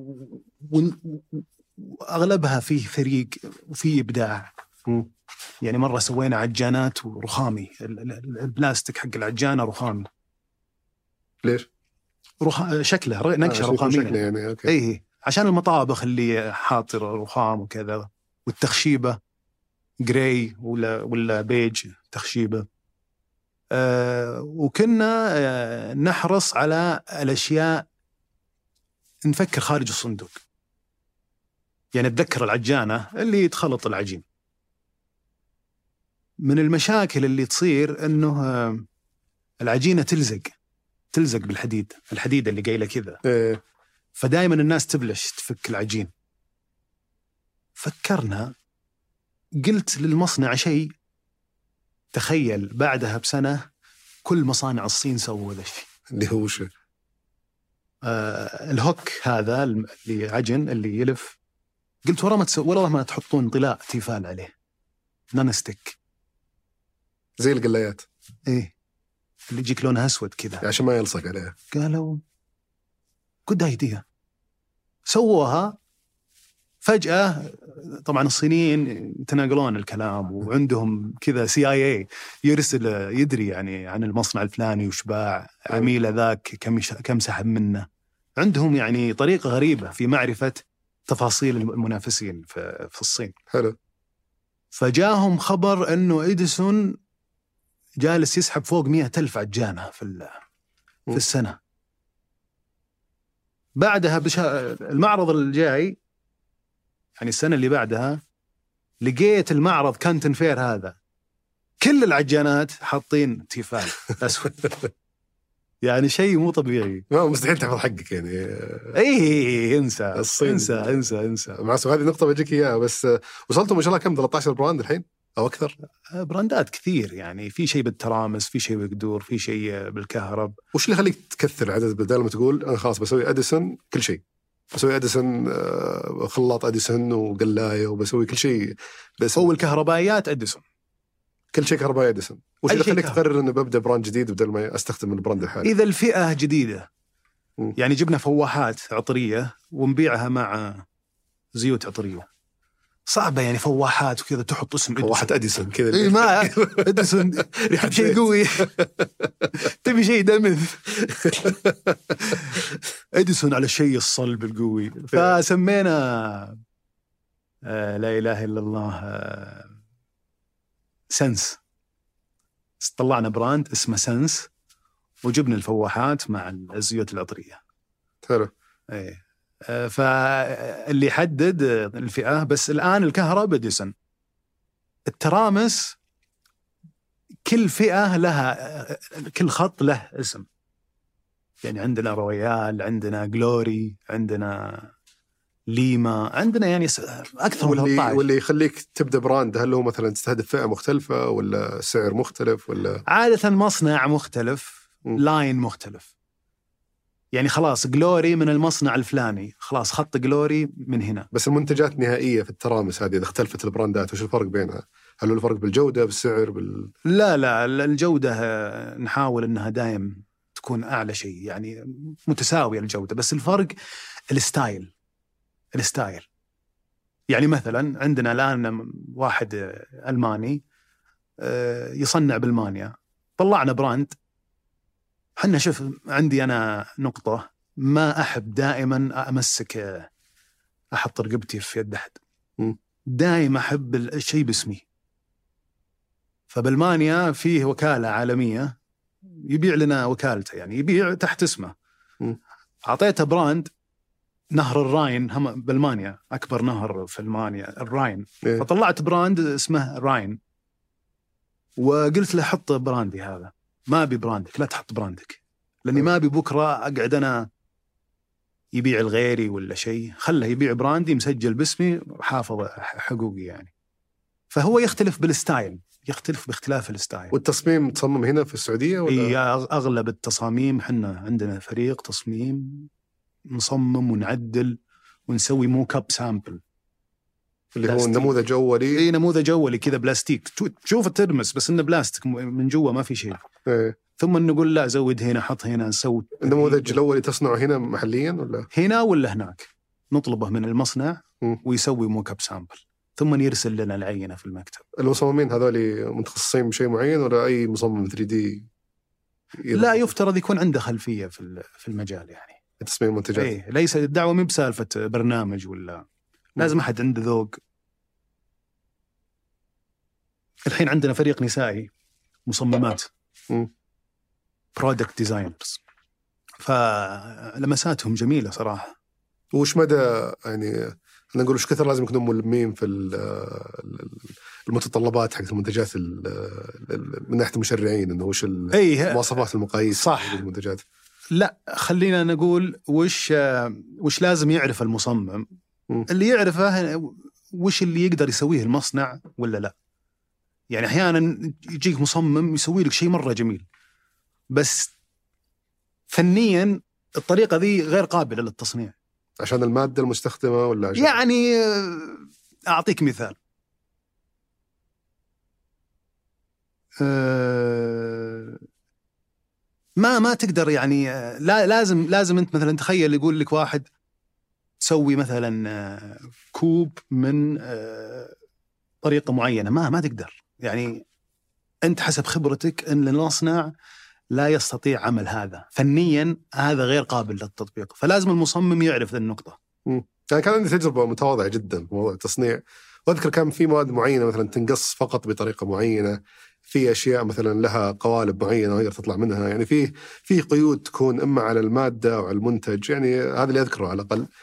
وأغلبها فيه فريق وفيه إبداع. م. يعني مرة سوينا عجانات ورخامي، البلاستيك حق العجانة رخامي. ليش؟ رخ... شكله نقشة آه رخامية يعني. أوكي. إيه، عشان المطابخ اللي حاطر رخام وكذا، والتخشيبة جراي ولا ولا بيج تخشيبة. آه وكنا آه نحرص على الأشياء، نفكر خارج الصندوق. يعني أتذكر العجانة اللي تخلط العجين، من المشاكل اللي تصير أنه آه العجينة تلزق تلزق بالحديد، الحديد اللي قايله كذا. إيه. فدائما الناس تبلش تفك العجين. فكرنا، قلت للمصنع شيء، تخيل بعدها بسنة كل مصانع الصين سووا ذا الشيء. اللي هو شو؟ آه الهوك هذا اللي عجن اللي يلف. قلت ورا ما تسوي، ولا ما تحطون طلاء تيفال عليه، نانستيك زي القلايات. ايه، اللي يجيك لونها اسود كذا عشان ما يلصق عليها. قالوا good idea، سووها. فجأة طبعا الصينيين يتناقلون الكلام، وعندهم كذا سي اي اي يرسل يدري يعني عن المصنع الفلاني وش باع، عميله ذاك كم كم سحب منه. عندهم يعني طريقة غريبة في معرفة تفاصيل المنافسين في في الصين. حلو. فجاهم خبر انه إديسون جالس يسحب فوق مئة ألف عجانة في في السنة. بعدها بشا... المعرض الجاي يعني السنة اللي بعدها لقيت المعرض كانتن فير هذا كل العجانات حاطين تيفال أسود. يعني شيء مو طبيعي. ما مستحيل تحفظ حقك يعني. اي انسى الصين. انسى انسى انسى مع سو هذه نقطة بجيك إياها. بس وصلتوا ما شاء الله كم ثلاثة عشر براند الحين أو أكثر؟ براندات كثير يعني، في شيء بالترامس، في شيء بالقدور، في شيء بالكهرب. وش اللي يخليك تكثر عدد بدل ما تقول أنا خلاص بسوي أديسون كل شيء، بسوي أديسون خلاط أديسون وقلاية وبسوي كل شيء بس هو الكهربائيات أديسون، كل شيء كهربائي أديسون. وش اللي يخليك تقرر إنه ببدأ براند جديد بدل ما أستخدم البراند الحالي؟ إذا الفئة جديدة م. يعني جبنا فواحات عطرية ونبيعها مع زيوت عطرية صعبة يعني، فواحات وكذا تحط اسم فواحة أديسون كذا. إيه ما أديسون ريحة شيء قوي تبي شيء دمث أديسون على الشيء الصلب القوي. فسمينا آه لا إله إلا الله آه سنس، طلعنا براند اسمه سنس وجبنا الفواحات مع الزيوت العطرية. حلو. ايه آه فاللي يحدد الفئة. بس الآن الكهرباء أديسون، الترامس كل فئة لها، كل خط له اسم يعني. عندنا رويال، عندنا جلوري، عندنا ليما، عندنا يعني أكثر من واللي, ثلاثة عشر. واللي يخليك تبدأ براند هل هو مثلا تستهدف فئة مختلفة ولا سعر مختلف ولا؟ عادة مصنع مختلف، م. لاين مختلف يعني. خلاص جلوري من المصنع الفلاني، خلاص خط جلوري من هنا. بس المنتجات النهائية في الترامس هذه إذا اختلفت البراندات وش الفرق بينها؟ هل هو الفرق بالجودة بالسعر بال؟ لا لا الجودة نحاول أنها دائم تكون أعلى شيء يعني، متساوية الجودة. بس الفرق الستايل، الستايل يعني. مثلا عندنا الآن واحد ألماني يصنع بألمانيا، طلعنا براند. حنا شوف عندي أنا نقطة، ما أحب دائما أمسك أحط رقبتي في يد أحد، دائما أحب الشيء باسمي. فبألمانيا فيه وكالة عالمية يبيع لنا وكالته يعني، يبيع تحت اسمه. أعطيته براند نهر الراين، هم بألمانيا أكبر نهر في ألمانيا الراين. إيه. فطلعت براند اسمه راين وقلت له حط براندي هذا، ما أبي براندك، لا تحط براندك، لأني ما أبي بكرة أقعد أنا يبيع الغيري ولا شيء. خله يبيع براندي مسجل باسمي حافظ حقوقي يعني. فهو يختلف بالستايل، يختلف باختلاف الستايل. والتصميم تصمم هنا في السعودية ولا؟ إيه أغلب التصاميم حنا عندنا فريق تصميم نصمم ونعدل ونسوي موك اب سامبل اللي هو نموذج أولي. إيه نموذج أولي كذا بلاستيك، تشوف ترمس بس إنه بلاستيك من جوا ما في شيء. إيه. ثم نقول لا زود هنا حط هنا نسوي. النموذج الأولي تصنعه هنا محليا ولا هنا ولا هناك؟ نطلبه من المصنع م. ويسوي موك اب سامبل ثم يرسل لنا العينة في المكتب. المصممين هذول متخصصين بشيء معين ولا أي مصمم ثري دي؟ لا يفترض يكون عنده خلفية في في المجال يعني تصميم منتجات. إيه ليس الدعوة مو بسالفة برنامج ولا لازم أحد عنده ذوق. الحين عندنا فريق نسائي مصممات برودكت ديزاينرز، فلمساتهم جميلة صراحة. وش مدى يعني نقول وش كثر لازم يكونوا ملمين في المتطلبات حق المنتجات من ناحية المشرعين، إنه وش المواصفات المقاييس صح المنتجات؟ لا خلينا نقول وش وش لازم يعرف المصمم. م. اللي يعرفه وش اللي يقدر يسويه المصنع ولا لا. يعني أحيانا يجيك مصمم يسوي لك شيء مرة جميل بس فنيا الطريقة ذي غير قابلة للتصنيع عشان المادة المستخدمة ولا عشان؟ يعني أعطيك مثال. أه ما ما تقدر يعني لا لازم لازم أنت مثلا تخيل يقول لك واحد تسوي مثلا كوب من طريقة معينة، ما ما تقدر يعني. أنت حسب خبرتك أن المصنع لا يستطيع عمل هذا فنيا، هذا غير قابل للتطبيق. فلازم المصمم يعرف ذي النقطة. امم يعني كان عندي تجربة متواضعة جدا في موضوع التصنيع، وأذكر كان في مواد معينة مثلا تنقص فقط بطريقة معينة، في أشياء مثلا لها قوالب معينة غير تطلع منها، يعني في في قيود تكون إما على المادة أو على المنتج، يعني هذا اللي أذكره على الأقل.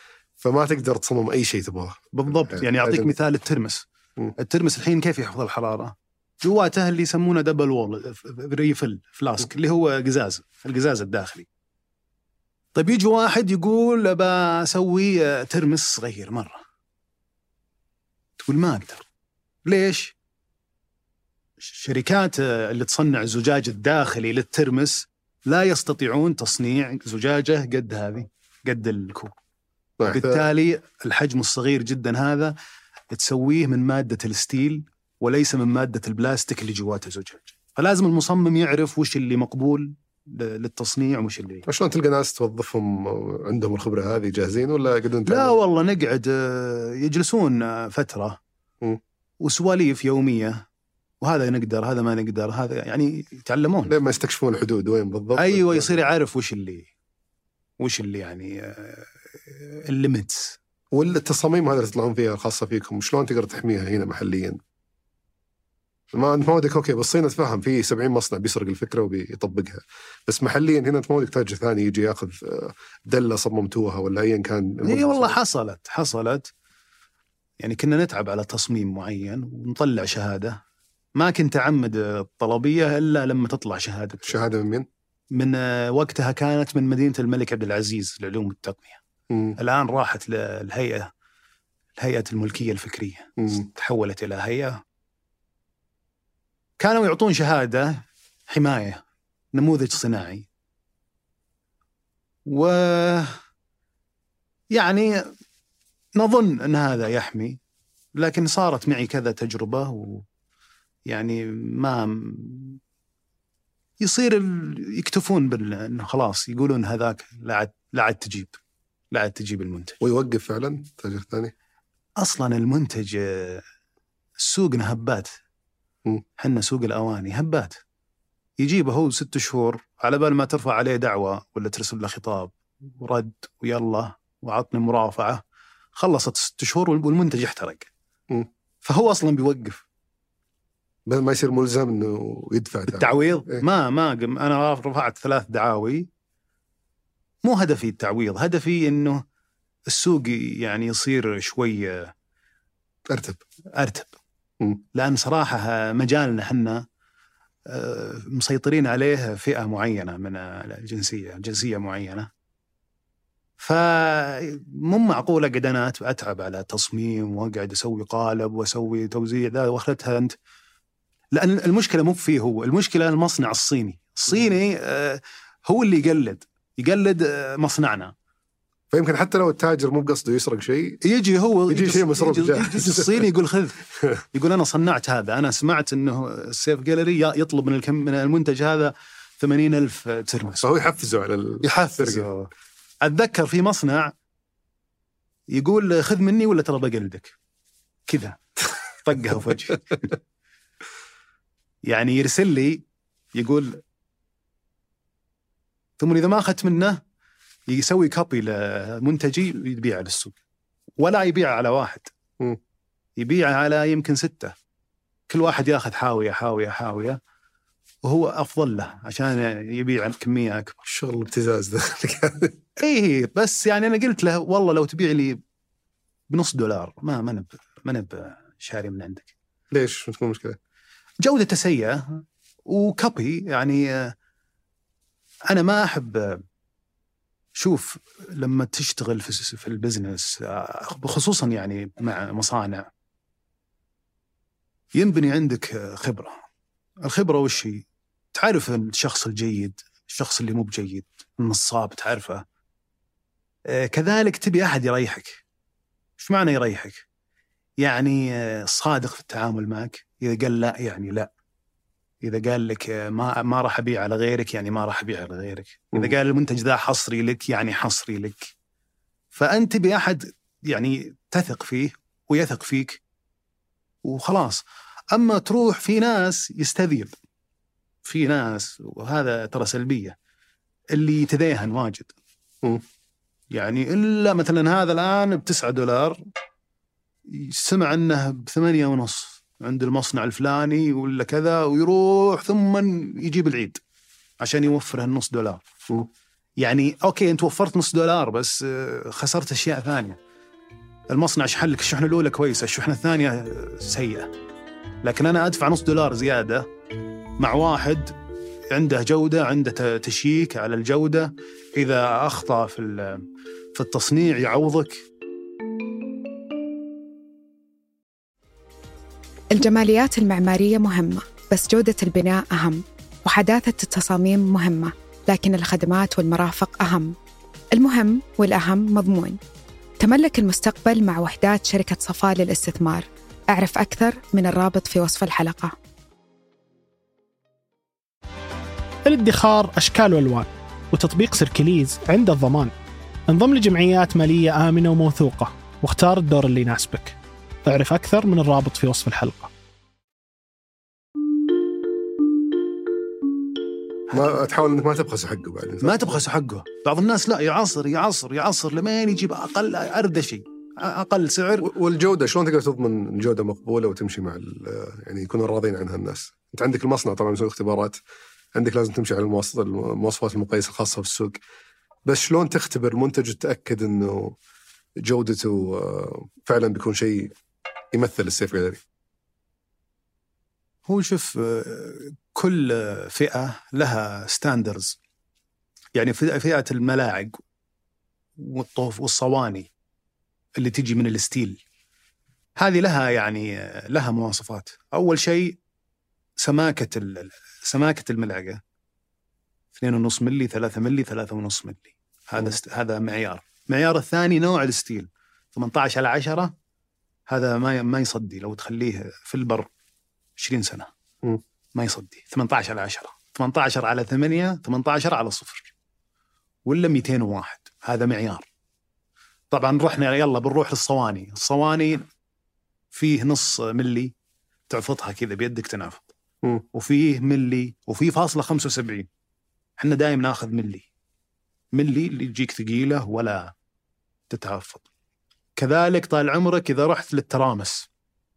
فما تقدر تصمم أي شيء تبغاه. بالضبط. يعني أعطيك لازم- مثال الترمس. مم. الترمس الحين كيف يحفظ الحرارة؟ جواته اللي يسمونه دبل وول ريفل فلاسك اللي هو قزاز، القزاز الداخلي. طيب يجي واحد يقول بسوي ترمس صغير مرة، تقول ما أقدر. ليش؟ الشركات اللي تصنع الزجاج الداخلي للترمس لا يستطيعون تصنيع زجاجة قد هذه، قد الكوب. بالتالي الحجم الصغير جدا هذا تسويه من مادة الستيل وليس من مادة البلاستيك اللي جواته زجاج. فلازم المصمم يعرف وش اللي مقبول للتصنيع وش اللي. شلون تلقى ناس توظفهم عندهم الخبرة هذه جاهزين ولا قدون؟ لا والله نقعد يجلسون فترة م. وسواليف يومية، وهذا نقدر هذا ما نقدر، هذا يعني يتعلمون لما يستكشفون الحدود وين بالضبط. أيوة يصير يعرف وش اللي وش اللي يعني الليميتس. والتصاميم هذه اللي تطلعون فيها الخاصة فيكم شلون تقدر تحميها هنا محليا؟ ما انت ما ودك اوكي بالصين اتفهم في سبعين مصنع بيسرق الفكره وبيطبقها، بس محليا هنا انت ما ودك تاجر ثاني يجي ياخذ دله صممتوها ولا ايا كان. اي والله حصلت حصلت يعني كنا نتعب على تصميم معين ونطلع شهاده، ما كنت اعمد الطلبيه الا لما تطلع شهاده. شهاده من مين؟ من وقتها كانت من مدينه الملك عبد العزيز للعلوم والتقنيه. مم. الان راحت للهيئه الهيئه الملكيه الفكريه. مم. تحولت الى هيئه. كانوا يعطون شهادة حماية نموذج صناعي، و يعني نظن أن هذا يحمي، لكن صارت معي كذا تجربة ويعني ما يصير يكتفون بال إنه خلاص يقولون هذاك لا عاد لا عاد تجيب لا عاد تجيب المنتج. ويوقف فعلا تاجر ثاني. أصلا المنتج سوقنا هبات، حنا سوق الأواني هبات، يجيبه هو ست شهور على بال ما ترفع عليه دعوة ولا ترسل له خطاب ورد ويلا وعطني مرافعة، خلصت ست شهور والمنتج يحترق. م. فهو أصلا بيوقف. بل ما يصير ملزم إنه يدفع التعويض. إيه؟ ما ما أنا رفعت ثلاث دعاوي، مو هدفي التعويض، هدفي إنه السوق يعني يصير شوي أرتب أرتب. م. لأن صراحة مجالنا حنا مسيطرين عليه فئة معينة من الجنسية جنسية معينة، فمو معقولة قد أنا أتعب على تصميم وأقعد أسوي قالب وأسوي توزيع ذا وأخذتها أنت. لأن المشكلة مو فيه هو، المشكلة المصنع الصيني الصيني هو اللي يقلد يقلد مصنعنا. فيمكن حتى لو التاجر مو بقصده يسرق شيء، يجي هو يجي شيء مسروق يجي, يجي الصيني يقول خذ، يقول أنا صنعت هذا. أنا سمعت إنه السيف جاليري يطلب من الكم من المنتج هذا ثمانين ألف ترمس، فهو يحفزه على يحفزه. أتذكر في مصنع يقول خذ مني ولا ترى بقلدك كذا، طقها في وجهي. يعني يرسل لي يقول ثم إذا ما أخذت منه يسوي كوبي لمنتجي ويبيعه للسوق، ولا يبيع على واحد، م. يبيع على يمكن ستة، كل واحد ياخذ حاوية حاوية حاوية وهو أفضل له عشان يبيع كمية أكبر. الشغل الابتزاز ده. إيه بس يعني أنا قلت له والله لو تبيع لي بنص دولار ما ما نب ما نب شاري من عندك. ليش؟ مش مشكلة. جودة سيئة وكوبي. يعني أنا ما أحب. شوف لما تشتغل في في البزنس خصوصا يعني مع مصانع ينبني عندك خبرة. الخبرة وش هي؟ تعرف الشخص الجيد، الشخص اللي مو بجيد، النصاب تعرفه. آه كذلك تبي أحد يريحك. إيش معنى يريحك؟ يعني آه صادق في التعامل معك. إذا قال لا يعني لا. إذا قال لك ما ما راح أبيع على غيرك يعني ما راح أبيع على غيرك. إذا قال المنتج ذا حصري لك يعني حصري لك. فأنت بأحد يعني تثق فيه ويثق فيك وخلاص. أما تروح في ناس يستذيب، في ناس وهذا ترى سلبية، اللي يتذيهن واجد. م. يعني إلا مثلا هذا الآن بتسعة دولار سمع أنه بثمانية ونص عند المصنع الفلاني ولا كذا، ويروح ثم يجيب العيد عشان يوفر هالنص دولار. م. يعني أوكي أنت وفرت نص دولار بس خسرت أشياء ثانية. المصنع شحن لك الشحنة الأولى كويسة، الشحنة الثانية سيئة، لكن أنا أدفع نص دولار زيادة مع واحد عنده جودة، عنده تشيك على الجودة، إذا أخطأ في في التصنيع يعوضك. الجماليات المعمارية مهمة، بس جودة البناء أهم، وحداثة التصاميم مهمة، لكن الخدمات والمرافق أهم. المهم والأهم مضمون. تملك المستقبل مع وحدات شركة صفاء للاستثمار. أعرف أكثر من الرابط في وصف الحلقة. الادخار أشكال وألوان، وتطبيق سيركليز عند الضمان. انضم لجمعيات مالية آمنة وموثوقة، واختار الدور اللي يناسبك. أعرف أكثر من الرابط في وصف الحلقة. ما تحاول انك ما تبخس حقه بعد، ما تبخس حقه. بعض الناس لا، يعصر يعصر يعصر لمين يجيب اقل ارد شيء، اقل سعر. والجوده شلون تقدر تضمن الجوده مقبوله وتمشي مع يعني يكونوا راضين عنها الناس؟ انت عندك المصنع طبعا يسوي اختبارات، عندك لازم تمشي على المواصفات المقيسه الخاصه بالسوق، بس شلون تختبر المنتج وتتاكد انه جودته فعلا بيكون شيء يمثل السيف جاليري؟ هو شوف، كل فئة لها ستاندرز، يعني فئة الملاعق والطوف والصواني اللي تجي من الستيل، هذه لها يعني لها مواصفات. أول شيء سماكة سماكة الملعقة اثنين ونص ملي، ثلاثة ملي، ثلاثة ونص ملي، هذا است... هذا معيار. معيار الثاني نوع الستيل، ثمانية عشر على عشرة، هذا ما ما يصدي لو تخليه في البر عشرين سنة م. ما يصدي. ثمانية عشر على عشرة، ثمانية عشر على ثمانية، ثمانية عشر على صفر، ولا مئتين وواحد، هذا معيار. طبعا رحنا يلا بنروح للصواني. الصواني فيه نص ملي تعفطها كذا بيدك تنافط، م. وفيه ملي، وفيه فاصلة خمسة وسبعين. احنا دائما ناخذ ملي، ملي اللي يجيك ثقيلة ولا تتهفط. كذلك طال عمرك إذا رحت للترامس،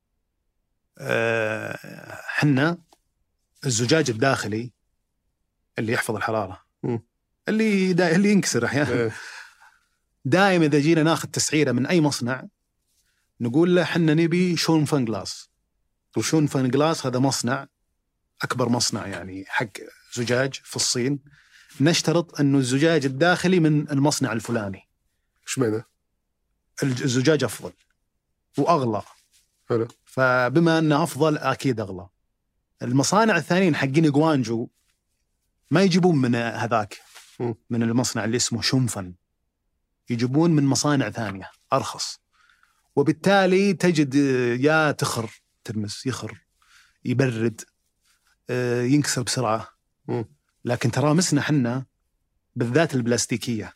أه حنا الزجاج الداخلي اللي يحفظ الحرارة، م. اللي دا اللي ينكسر أحيانا، دائما إذا جينا ناخذ تسعيرة من أي مصنع نقول له حنا نبي شونفن جلاس. وشونفن جلاس هذا مصنع، أكبر مصنع يعني حق زجاج في الصين، نشترط أنه الزجاج الداخلي من المصنع الفلاني. إيش معنى؟ الزجاج أفضل وأغلى. حلو. فبما أنه أفضل أكيد أغلى. المصانع الثانيين حقين جوانجو ما يجيبون من هذاك، من المصنع اللي اسمه شونفن، يجيبون من مصانع ثانية أرخص، وبالتالي تجد يا تخر ترمس، يخر، يبرد، ينكسر بسرعة. م. لكن ترامسنا حنا بالذات البلاستيكية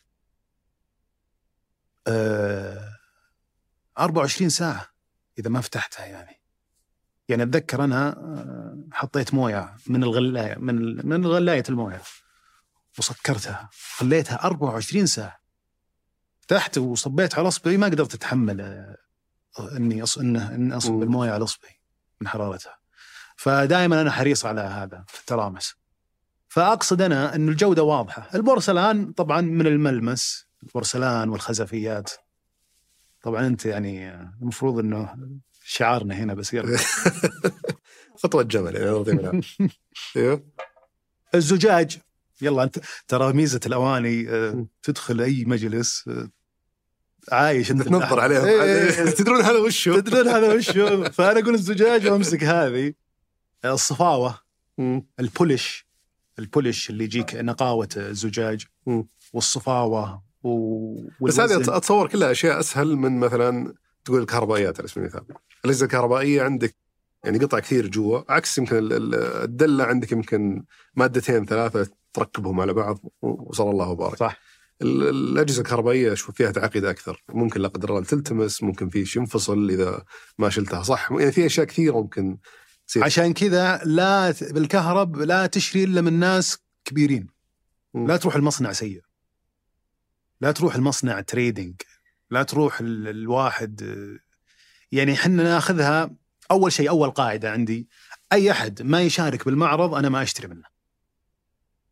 أربعة وعشرين ساعة إذا ما فتحتها. يعني يعني أتذكر أنا حطيت موية من الغلاية من من الغلاية الموية وسكرتها، خليتها أربعة وعشرين ساعة، فتحت وصبيت على أصبعي، ما قدرت أتحمل إني أص إنه إن أصب الموية على أصبعي من حرارتها. فدائما أنا حريص على هذا في الترامس. فأقصد أنا أن الجودة واضحة. البورسلان طبعا من الملمس، البورسلان والخزفيات طبعا أنت يعني المفروض أنه شعارنا هنا بس يرجع خطوة جمل يعني. ايوه الزجاج، يلا أنت ترى ميزة الأواني تدخل أي مجلس عايش أنت تنظر عليهم، تدرون هذا وشو تدرون هذا وشو فأنا أقول الزجاج وأمسك هذه الصفاوة، البوليش البوليش اللي يجيك نقاوة الزجاج والصفاوة و... بس هذه أتصور كلها أشياء أسهل من مثلا تقول الكهربائيات على سبيل المثال. الأجهزة الكهربائية عندك يعني قطع كثير جوا، عكس يمكن الدلة عندك يمكن مادتين ثلاثة تركبهم على بعض وصلى الله وبارك. صح. الأجهزة الكهربائية شوف فيها تعقيد أكثر، ممكن لا قدر الله تلتمس، ممكن في شيء ينفصل إذا ما شلتها صح، يعني في أشياء كثيرة ممكن تصير. عشان كذا لا بالكهرب لا تشتري إلا من ناس كبيرين. م. لا تروح المصنع سيء، لا تروح المصنع تريدينج، لا تروح الواحد. يعني حنا ناخذها أول شيء، أول قاعدة عندي، أي أحد ما يشارك بالمعرض أنا ما أشتري منه.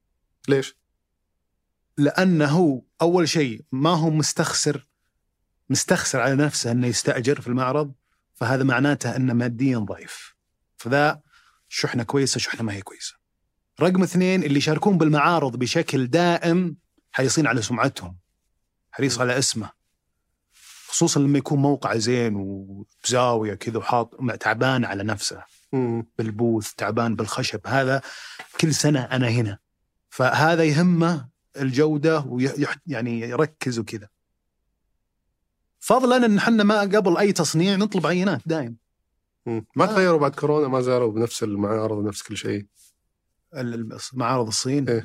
ليش؟ لأنه أول شيء ما هو مستخسر مستخسر على نفسه أنه يستأجر في المعرض، فهذا معناته أنه ماديا ضعيف. فذا شحنة كويسة، شحنة ما هي كويسة. رقم اثنين، اللي يشاركون بالمعارض بشكل دائم حريصين على سمعتهم، حريص على اسمه، خصوصا لما يكون موقع زين وبزاوية كذا وحاط تعبان على نفسه بالبوث، تعبان بالخشب، هذا كل سنة أنا هنا، فهذا يهمه الجودة ويعني يركز وكذا. فضلا أن حنا ما قبل أي تصنيع نطلب عينات دائم. ما تغيروا بعد كورونا؟ ما زالوا بنفس المعارض ونفس كل شيء؟ معارض الصين إيه؟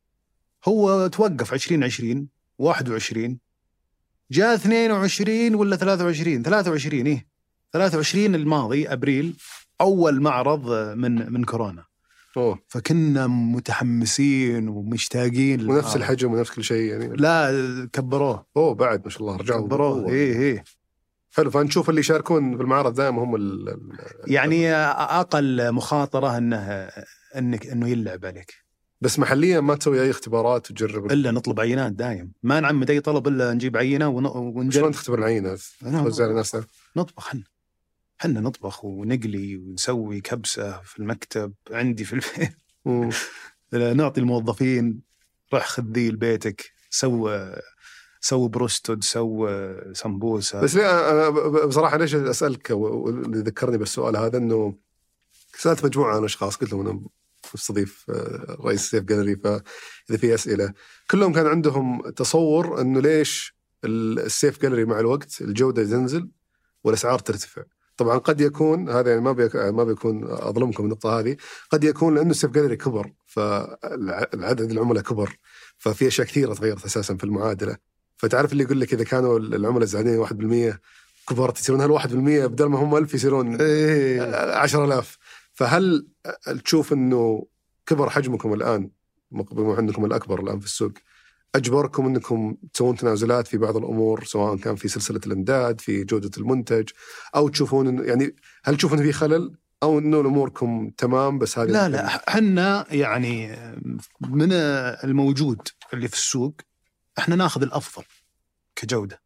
هو توقف عشرين عشرين واحد وعشرين، جاء اثنين وعشرين ولا ثلاثة وعشرين ثلاثة وعشرين إيه ثلاثة وعشرين الماضي أبريل أول معرض من من كورونا. أوه. فكنا متحمسين ومشتاقين ونفس الحجم ونفس كل شيء يعني. لا كبروه. أوه بعد ما شاء الله رجعوا كبروه. إيه إيه حلو. فنشوف اللي يشاركون بالمعرض دائما هم ال يعني أقل مخاطرة إنه إنك إنه يلعب عليك. بس محليا ما تسوي أي اختبارات وتجرب؟ إلا نطلب عينات دايم، ما نعمد أي طلب إلا نجيب عينة ونجرب. شلون تختبر العينة؟ توزع الناس؟ نطبخ حنا حنا نطبخ ونقلي ونسوي كبسة في المكتب عندي في البيت. نعطي الموظفين روح خذ ذي لبيتك، سوى سوى بروستود، سوى سمبوسة. بس ليه أنا بصراحة ليش أسألك واللي ذكرني بالسؤال هذا، إنه سألت مجموعة من أشخاص قلت لهم أنا مستضيف رئيس السيف جاليري، فإذا في أسئلة كلهم كان عندهم تصور إنه ليش السيف جاليري مع الوقت الجودة تنزل والأسعار ترتفع. طبعا قد يكون هذا يعني ما بيك ما بيكون أظلمكم النقطة هذه، قد يكون لأنه السيف جاليري كبر فالعدد العملاء كبر، ففي أشياء كثيرة تغيرت أساسا في المعادلة. فتعرف اللي يقول لك إذا كانوا العملاء زعلانين واحد بالمية كبرت، يصيرون هالواحد بالمية بدل ما هم ألف يصيرون عشرة آلاف. فهل تشوف إنه كبر حجمكم الآن بما أنكم الأكبر الآن في السوق أجبركم أنكم تسوون تنازلات في بعض الأمور، سواء كان في سلسلة الإمداد، في جودة المنتج، أو تشوفون إنه يعني هل تشوفون في خلل أو إنه أموركم تمام بس هذه؟ لا لا حنا يعني من الموجود اللي في السوق إحنا ناخذ الأفضل كجودة.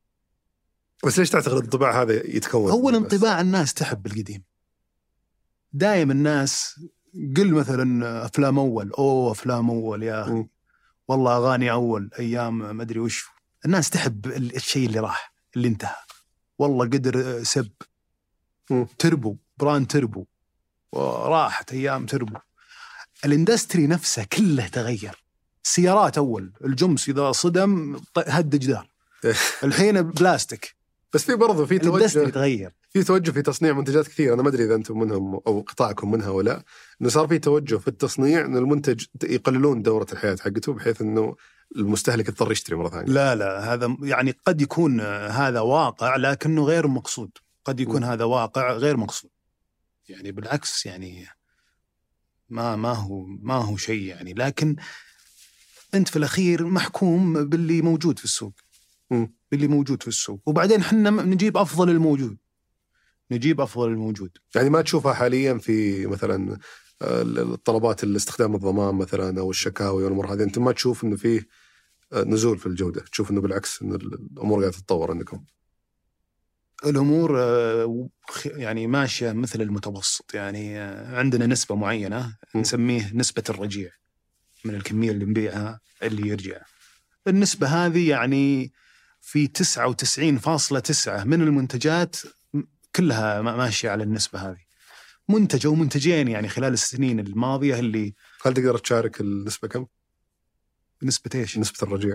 بس ليش تعتقد الانطباع هذا يتكون؟ أول انطباع الناس تحب القديم دائما. الناس قل مثلا أفلام أول، أوه أفلام أول يا أخي، والله أغاني أول أيام ما أدري وش. الناس تحب الشيء اللي راح اللي انتهى. والله قدر سب م. تربو براند تربو وراحت أيام تربو. الاندستري نفسه كله تغير. السيارات أول الجمس إذا صدم هد جدار، الحين بلاستيك. بس في برضه في توجه تغير، في توجه في تصنيع منتجات كثير. أنا ما أدري إذا أنتم منهم أو قطاعكم منها ولا، إنه صار في توجه في التصنيع إن المنتج يقللون دورة الحياة حقته بحيث إنه المستهلك يضطر يشتري مرة ثانية. لا لا هذا يعني قد يكون هذا واقع لكنه غير مقصود. قد يكون م. هذا واقع غير مقصود. يعني بالعكس يعني ما ما هو ما هو شيء يعني، لكن أنت في الأخير محكوم باللي موجود في السوق. م. باللي موجود في السوق، وبعدين حنا نجيب أفضل الموجود. نجيب أفضل الموجود. يعني ما تشوفها حاليا في مثلا الطلبات الاستخدام الضمان مثلا أو الشكاوي والأمور هذه، أنت ما تشوف إنه فيه نزول في الجودة؟ تشوف إنه بالعكس إنه الأمور قاعدة تتطور عندكم؟ الأمور يعني ماشية مثل المتوسط. يعني عندنا نسبة معينة نسميه نسبة الرجيع من الكمية اللي نبيعها اللي يرجع. النسبة هذه يعني في تسعة وتسعين فاصلة تسعة من المنتجات كلها ماشية على النسبة هذه. منتج أو منتجين يعني خلال السنين الماضية اللي. هل تقدر تشارك النسبة كم؟ نسبة إيش؟ نسبة الرجيع.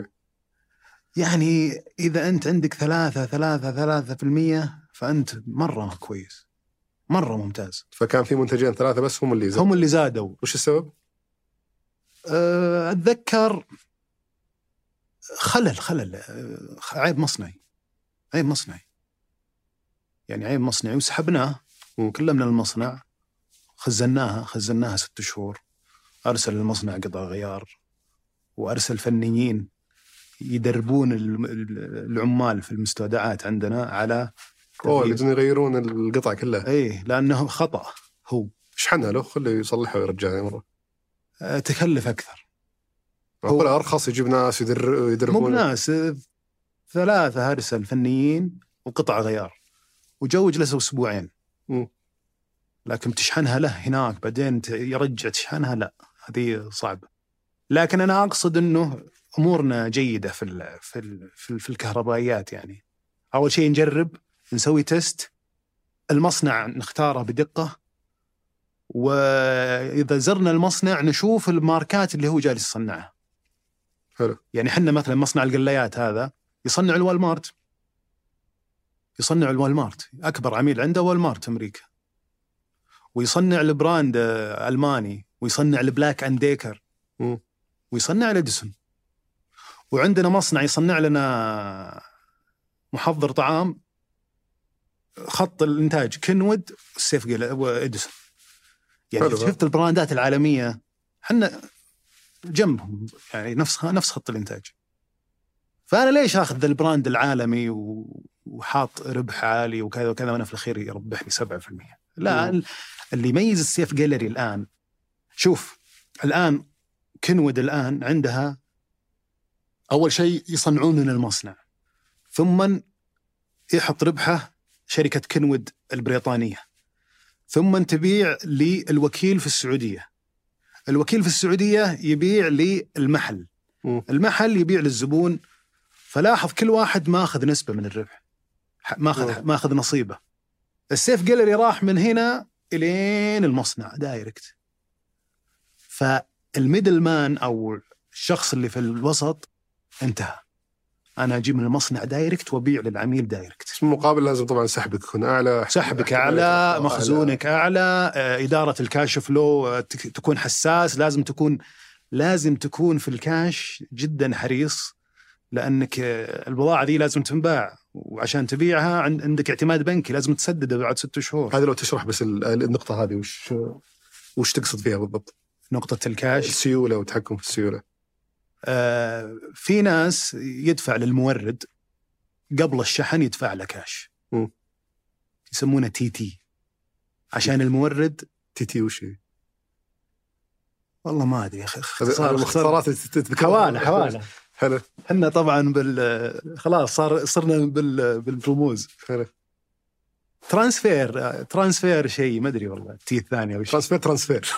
يعني إذا أنت عندك ثلاثة ثلاثة ثلاثة في المية فأنت مرة كويس، مرة ممتاز. فكان في منتجين ثلاثة بس هم اللي زادوا. هم اللي زادوا. وش السبب؟ أه أتذكر خلل خلل عيب مصنعي. عيب مصنعي يعني عيب مصنعي وسحبناه كلمنا المصنع، خزناها خزناها ست شهور، أرسل المصنع قطع غيار وأرسل فنيين يدربون العمال في المستودعات عندنا على أوه بدهم يغيرون القطع كلها. إيه لأنه خطأ. هو شحنها له خليه يصلحها ويرجعها مرة. أه تكلف أكثر. هو أرخص يجيب ناس يدر يدربون. مو ناس ثلاثة هرسل فنيين وقطع غيار، وجو جلسوا أسبوعين. م. لكن تشحنها له هناك بعدين يرجع تشحنها، لا هذه صعبة. لكن أنا أقصد أنه أمورنا جيدة في ال في ال في, في الكهربائيات. يعني أول شيء نجرب، نسوي تيست المصنع، نختاره بدقة، وإذا زرنا المصنع نشوف الماركات اللي هو جالس يصنعها. حلو. يعني حنا مثلا مصنع القلايات هذا يصنع الوالمارت، يصنع الوالمارت أكبر عميل عنده والمارت أمريكا، ويصنع البراند ألماني، ويصنع البلاك أند ديكر، م. ويصنع الإديسون. وعندنا مصنع يصنع لنا محضر طعام، خط الإنتاج كنود والسيف قيل وإديسون. يعني حلو. شفت البراندات العالمية حنا جنبهم، يعني نفس نفس خط الإنتاج. فأنا ليش أخذ البراند العالمي وحاط ربح عالي وكذا وكذا وأنا في الأخير يربحني سبعة في المية؟ لا. م. اللي يميز السيف جاليري الآن، شوف الآن كنود الآن عندها أول شيء يصنعون من المصنع، ثم يحط ربحه شركة كنود البريطانية، ثم تبيع للوكيل في السعودية، الوكيل في السعودية يبيع للمحل، م. المحل يبيع للزبون. فلاحظ كل واحد ما أخذ نسبة من الربح، ما أخذ ما أخذ نصيبه. السيف جاليري راح من هنا إلين المصنع دايركت. فالميدل مان أو الشخص اللي في الوسط انتهى. أنا أجيب من المصنع دايركت وبيع للعميل دايركت. في المقابل لازم طبعا سحبك يكون أعلى، سحبك أعلى، مخزونك أعلى، أعلى. إدارة الكاش فلو تكون حساس، لازم تكون لازم تكون في الكاش جدا حريص، لأنك البضاعة دي لازم تنباع، وعشان تبيعها عندك اعتماد بنكي لازم تسدده بعد ستة شهور. هذا لو تشرح بس النقطة هذه وش وش تقصد فيها بالضبط؟ نقطة الكاش، السيولة والتحكم في السيولة. آه في ناس يدفع للمورد قبل الشحن، يدفع له كاش، م. يسمونه تي تي عشان المورد. تي تي وش هي؟ والله ما أدري يا أخي، اختصارات حوالة حوالة. حلو. حنا طبعا بال خلاص صار صرنا بال بالرموز. حلو. ترانسفير ترانسفير شيء ما أدري والله تي الثانية وش. ترانسفير ترانسفير.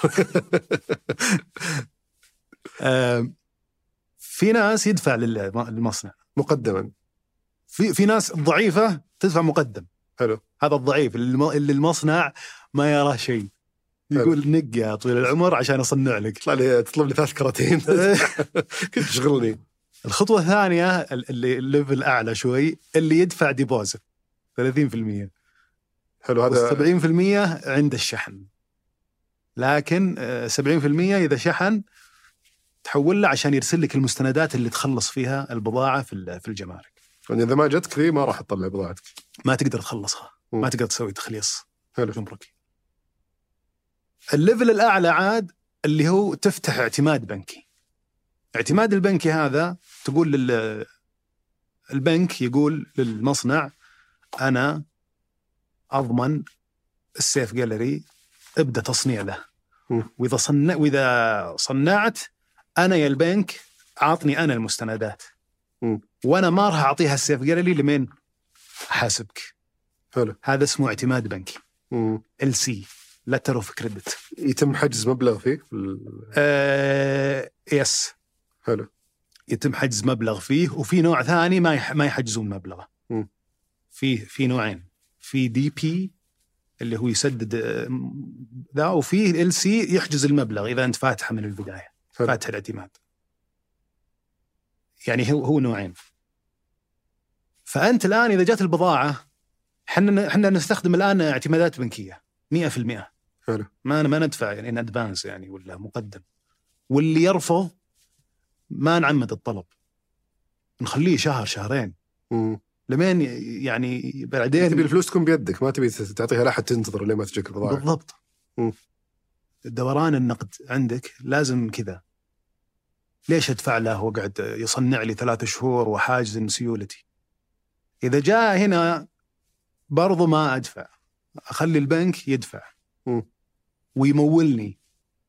آه في ناس يدفع للمصنع مقدما، في في ناس ضعيفة تدفع مقدم. حلو. هذا الضعيف اللي المصنع ما يراه شيء، يقول نق يا طويل العمر عشان أصنع لك، طلع لي تطلب لي ثلاث كراتين. كنت تشغلني. الخطوة الثانية اللي الليفل أعلى شوي، اللي يدفع ديبوزيت ثلاثين بالمئة. حلو. هذا سبعين بالمئة عند الشحن، لكن سبعين بالمئة إذا شحن تحول له عشان يرسل لك المستندات اللي تخلص فيها البضاعة في في الجمارك. يعني إذا ما جتك ذي ما راح تطلع بضاعتك، ما تقدر تخلصها، م. ما تقدر تسوي تخليص جمركي. الليفل الأعلى عاد اللي هو تفتح اعتماد بنكي. اعتماد البنكي هذا تقول لل البنك يقول للمصنع أنا أضمن السيف جاليري، ابدأ تصنيع له، م. وإذا صنع وإذا صنعت أنا يا البنك عاطني أنا المستندات، م. وأنا ما راح أعطيها السيف جاليري لمن أحاسبك. حلو. هذا اسمه اعتماد بنكي، م. إل سي letter of credit. يتم حجز مبلغ فيه؟ آه يس. حلو. يتم حجز مبلغ فيه، وفي نوع ثاني ما يح... ما يحجزون مبلغه. م. في في نوعين، في دي بي اللي هو يسدد ذا، وفيه ال سي يحجز المبلغ إذا أنت فاتحة من البداية. حلو. فاتح الاعتماد، يعني هو هو نوعين. فأنت الآن إذا جات البضاعة، حنا حنا نستخدم الآن اعتمادات بنكية مئة في المئة. حلو. ما ما ندفع يعني إن أدفانس يعني ولا مقدم، واللي يرفض ما نعمد الطلب، نخليه شهر شهرين. م. لمن يعني بعدين تبي الفلوس تكون بيدك، ما تبي تعطيها لأحد تنتظر لين ما تجيك البضاعة. بالضبط. م. الدوران النقد عندك لازم كذا. ليش أدفع له وقعد يصنع لي ثلاثة شهور وحاجز سيولتي؟ إذا جاء هنا برضو ما أدفع، أخلي البنك يدفع م. ويمولني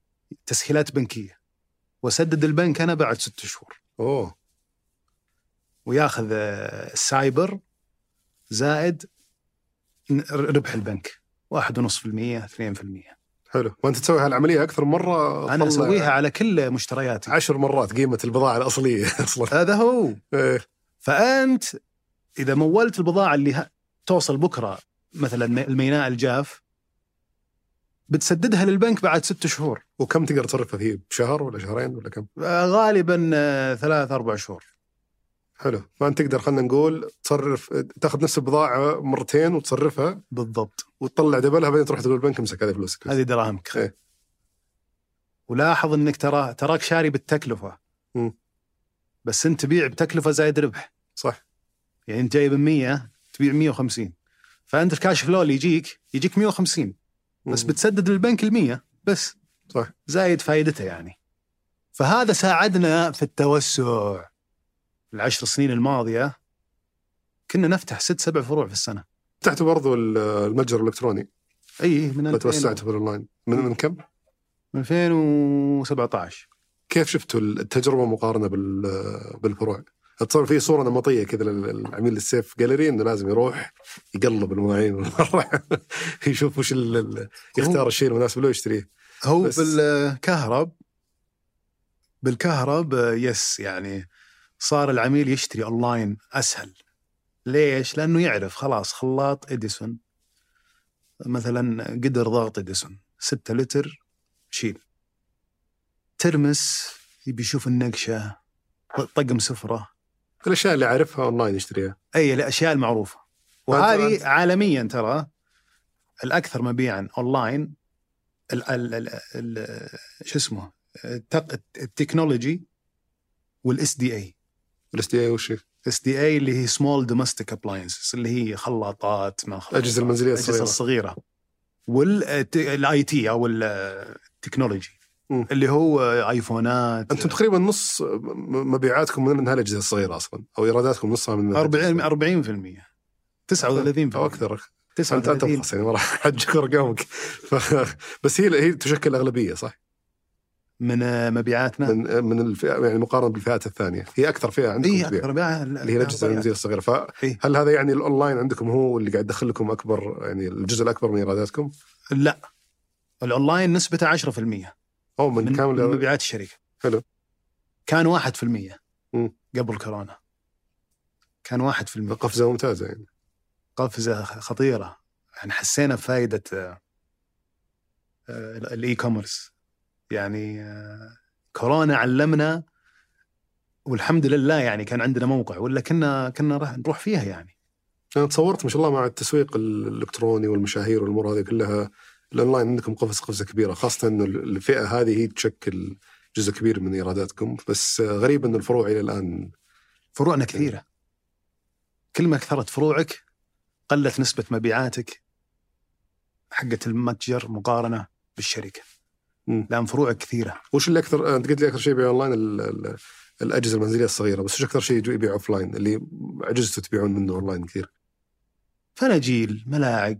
تسهيلات بنكية، وسدد البنك أنا بعد ستة شهور. أوه. وياخذ السايبر زائد ربح البنك واحد ونص في المية اثنين في المية. حلو. وأنت تسوي هالعملية أكثر مرة؟ أنا أسويها على كل مشترياتي عشر مرات قيمة البضاعة الأصلية أصلا. هذا هو. إيه. فأنت إذا مولت البضاعة اللي توصل بكرة مثلا الميناء الجاف بتسددها للبنك بعد ست شهور. وكم تقدر تصرفها فيه؟ بشهر ولا شهرين ولا كم؟ غالبا ثلاث أربع شهور. حلو. فأنت تقدر خلنا نقول تصرف تأخذ نفس البضاعة مرتين وتصرفها بالضبط وتطلع دبلها بعدين تروح تقول البنك امسك هذه فلوسك. هذه دراهمك. إيه. ولاحظ انك ترى تراك شاري بالتكلفة. م. بس انت تبيع بتكلفة زائد ربح. صح. يعني انت جايب مية تبيع مية وخمسين، فانت الكاش فلو اللي يجيك يجيك مية وخمسين بس بتسدد للبنك المية بس. صح. زايد فائدته يعني. فهذا ساعدنا في التوسع. العشر سنين الماضية كنا نفتح ست سبع فروع في السنة. فتحت برضو المتجر الإلكتروني. أي من توسعت في الأونلاين من من كم؟ من ألفين وسبعة عشر. كيف شفتوا التجربة مقارنة بالفروع؟ اتصور فيه صورة نمطية كذا للعميل السيف جاليري إنه لازم يروح يقلب المواعين يشوف وش يختار الشيء المناسب له يشتريه. هو بالكهرب بالكهرب يس يعني صار العميل يشتري أونلاين أسهل. ليش؟ لأنه يعرف خلاص خلاط إديسون مثلا قدر ضغط إديسون ستة لتر شيل. ترمس يبي يشوف النقشة طقم سفرة الأشياء اللي عارفها أونلاين يشتريها. أي الأشياء المعروفة. وهذه عالميا ترى الأكثر مبيعا أونلاين ال ال ال ال شو اسمه التكنولوجي والاس دي اي. الاس دي اي وش؟ اس دي اي اللي هي سمول دومستيك ابلاينسز اللي هي خلاطات الاجهزه المنزليه الصغيره الصغيره والاي تي او التكنولوجي م. اللي هو ايفونات. انتم تقريبا نص مبيعاتكم من هالاجهزه الصغيره اصلا او ايراداتكم نصها من أربعين أربعين في المية تسعة وثلاثين او اكثر. تسعة وثلاثين انت يعني والله حجك ارقامك بس هي هي تشكل الاغلبيه صح من مبيعاتنا من من الفئة يعني مقارنة بالفئات الثانية هي أكثر فئة عندكم إيه أكثر بيع اللي هي الأجهزة المنزلية الصغيرة. فهل إيه؟ هذا يعني الأونلاين عندكم هو اللي قاعد يدخل لكم أكبر يعني الجزء الأكبر من إيراداتكم؟ لا الأونلاين نسبته عشرة في المية أو من, من كامل من مبيعات الشركة. حلو. كان واحد في المية م. قبل كورونا كان واحد في المية. قفزة ممتازة يعني. قفزة خطيرة يعني حسينا بفائدة الإي كوميرس يعني. كورونا علمنا والحمد لله يعني كان عندنا موقع ولا كنا كنا نروح فيها يعني. أنا تصورت ما شاء الله مع التسويق الإلكتروني والمشاهير والأمور هذه كلها الأونلاين عندكم قفزة قفزة كبيرة خاصة إنه الفئة هذه هي تشكل جزء كبير من إيراداتكم. بس غريب إنه الفروع إلى الآن فروعنا كثيرة. كل ما كثرت فروعك قلت نسبة مبيعاتك حقة المتجر مقارنة بالشركة. لأن فروع كثيرة. وش اللي أكثر أنت قلت لي أكثر شيء يبيع أونلاين الأجهزة المنزلية الصغيرة بس وش أكثر شيء يبيع أوفلاين اللي أجهزته تبيعون منه أونلاين كثير؟ فناجيل ملاعق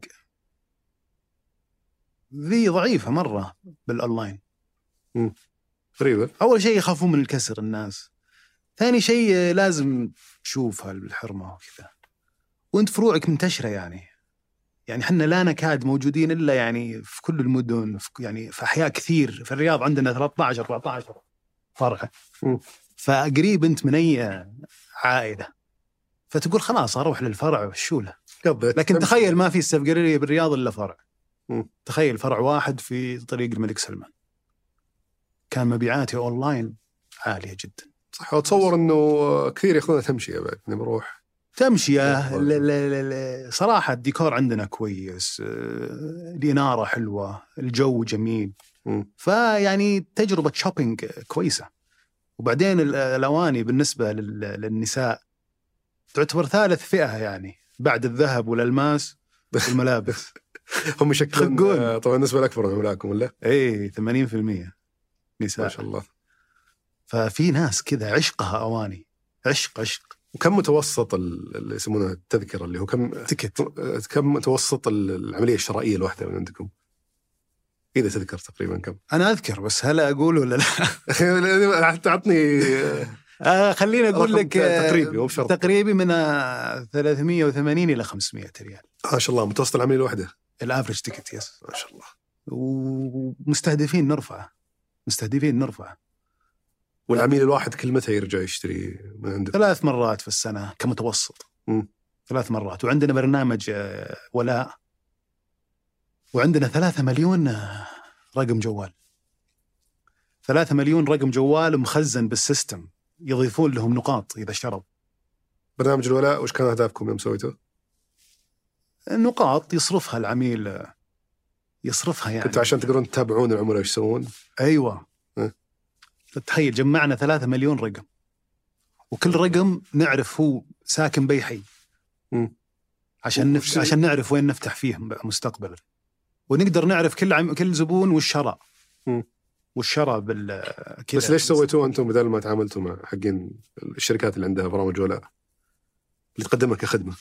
ذي ضعيفة مرة بالأونلاين. امم غريبة. أول شيء يخافون من الكسر الناس. ثاني شيء لازم تشوفها بالحرمة وكذا وأنت فروعك منتشرة يعني. يعني حنا لا نكاد موجودين إلا يعني في كل المدن في يعني في أحياء كثير. في الرياض عندنا ثلاثة عشر أربعة عشر فرع. فقريب أنت من أي عائلة فتقول خلاص أروح للفرع والشولة. لكن تخيل ما في السيف جاليري بالرياض إلا فرع. م. تخيل فرع واحد في طريق الملك سلمان كان مبيعاتي أونلاين عالية جدا. صح. وتصور إنه كثير يأخذون تمشية بعد نروح تمشية. ل ل ل صراحة الديكور عندنا كويس الإنارة حلوة الجو جميل. م. فيعني تجربة شوبينج كويسة. وبعدين الأواني بالنسبة للنساء تعتبر ثالث فئة يعني بعد الذهب والألماس والملابس. هم يشكلون طبعا النسبة الأكبر من عملاكم ولا؟ إيه ثمانين في المية نساء ما شاء الله. ففي ناس كذا عشقها أواني عشق عشق. وكم متوسط اللي يسمونه التذكرة اللي هو كم تكت كم متوسط العملية الشرائية الواحدة من عندكم؟ إذا تذكر تقريبا كم؟ أنا أذكر بس هلا أقول ولا لا؟ حتى عطني آه خليني أقول رقم لك تقريبي مو بشرط. تقريبي من آه، ثلاثمية وثمانين إلى خمسمية ريال. ما شاء الله. متوسط العميل الواحدة الافرج تيكت يس. ما شاء الله. ومستهدفين نرفعه مستهدفين نرفعه. والعميل الواحد كل متى يرجع يشتري من عندك؟ ثلاث مرات في السنة كمتوسط. م. ثلاث مرات. وعندنا برنامج آه، ولاء، وعندنا ثلاثة مليون آه، رقم جوال. ثلاثة مليون رقم جوال مخزن بالسيستم، يضيفون لهم نقاط إذا اشتروا. برنامج الولاء وش كان أهدافكم يوم سويته؟ النقاط يصرفها العميل، آه، يصرفها يعني. كنتوا عشان تقدرون تتابعون العملاء ايش يسوون؟ أيوة. م. تخيل جمعنا ثلاثة مليون رقم، وكل رقم نعرف هو ساكن بأي حي. م. عشان نف... عشان نعرف وين نفتح فيه مستقبلا، ونقدر نعرف كل عم... كل زبون والشراء والشراء بال كذا. بس ليش سويتوه أنتم بدل ما تعاملتوا مع حقين الشركات اللي عندها برامج ولاء اللي تقدمها كخدمة؟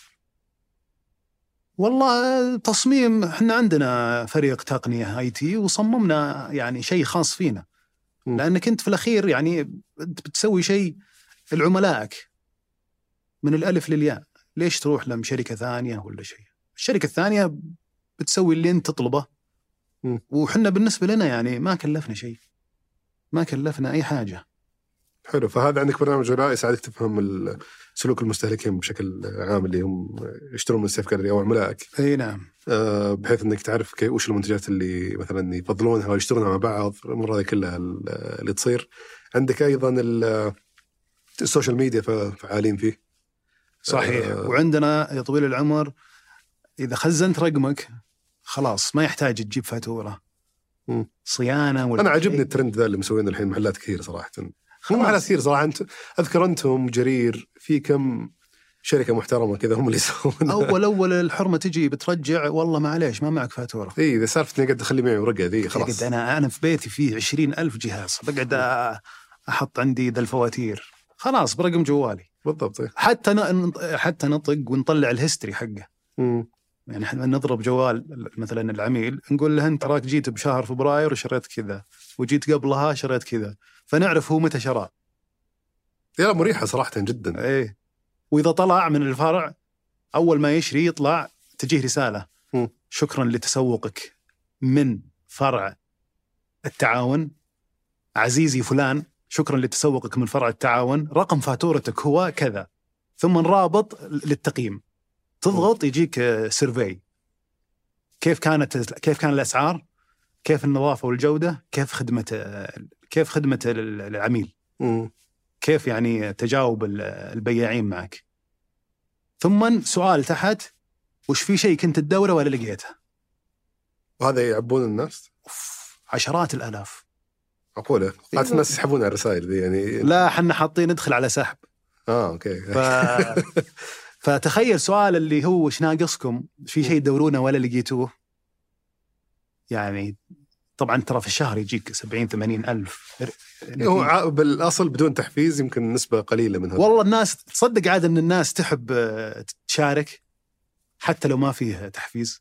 والله تصميم، احنا عندنا فريق تقنية اي تي وصممنا يعني شيء خاص فينا. م. لأنك أنت في الأخير يعني بتسوي شيء لعملائك من الألف للياء. ليش تروح لهم شركة ثانية ولا شيء؟ الشركة الثانية بتسوي اللي أنت تطلبه. م. وحنا بالنسبة لنا يعني ما كلفنا شيء، ما كلفنا أي حاجة. حلو. فهذا عندك برنامج ولاء يساعدك تفهم سلوك المستهلكين بشكل عام اللي هم يشترون من السيف جاليري أو عملائك. أي نعم. أه بحيث أنك تعرف كيف وش المنتجات اللي مثلا يفضلونها ويشترونها مع بعض. المرة هذه كلها اللي تصير. عندك أيضا السوشيال ميديا فعالين فيه. صحيح. أه وعندنا يا طويل العمر إذا خزنت رقمك خلاص ما يحتاج تجيب فاتورة م. صيانة ولا. أنا عجبني الترند ذا اللي مسوينه الحين محلات كثير صراحة. مو محلات كثير صراحة. أنت أذكر أنتم جرير في كم شركة محترمة كذا هم اللي يسوون. أول أول الحرمة تجي بترجع والله معليش ما معك فاتورة. إيه إذا سالفتني قد أخلي معي ورقة ذي خلاص. أنا أنا في بيتي فيه عشرين ألف جهاز بقعد أحط عندي ذا الفواتير خلاص برقم جوالي. بالضبط. حتى ن... حتى نطق ونطلع الهيستوري حقه. م. يعني احنا نضرب جوال مثلا العميل نقول له انت راك جيت بشهر فبراير وشريت كذا وجيت قبلها شريت كذا، فنعرف هو متى شرى. يا مريحة صراحة جدا. ايه. واذا طلع من الفرع اول ما يشري يطلع تجيه رسالة م. شكرا لتسوقك من فرع التعاون عزيزي فلان، شكرا لتسوقك من فرع التعاون، رقم فاتورتك هو كذا، ثم رابط للتقييم. تضغط يجيك سيرفي كيف كانت كيف كان الأسعار، كيف النظافة والجودة، كيف خدمة كيف خدمة العميل، م. كيف يعني تجاوب البياعين معك. ثم سؤال تحت وش في شيء كنت تدوره ولا لقيته. وهذا يعبون الناس عشرات الآلاف. أقوله قاعد الناس يسحبون على الرسائل دي يعني. لا حنا حاطين ندخل على سحب. آه أوكي. ف... فتخيل سؤال اللي هو وش ناقصكم، في شيء تدورونه ولا لقيتوه. يعني طبعا ترى في الشهر يجيك سبعين ثمانين ألف. هو بالأصل بدون تحفيز يمكن نسبة قليلة منها. والله الناس تصدق عاد أن الناس تحب تشارك حتى لو ما فيه تحفيز.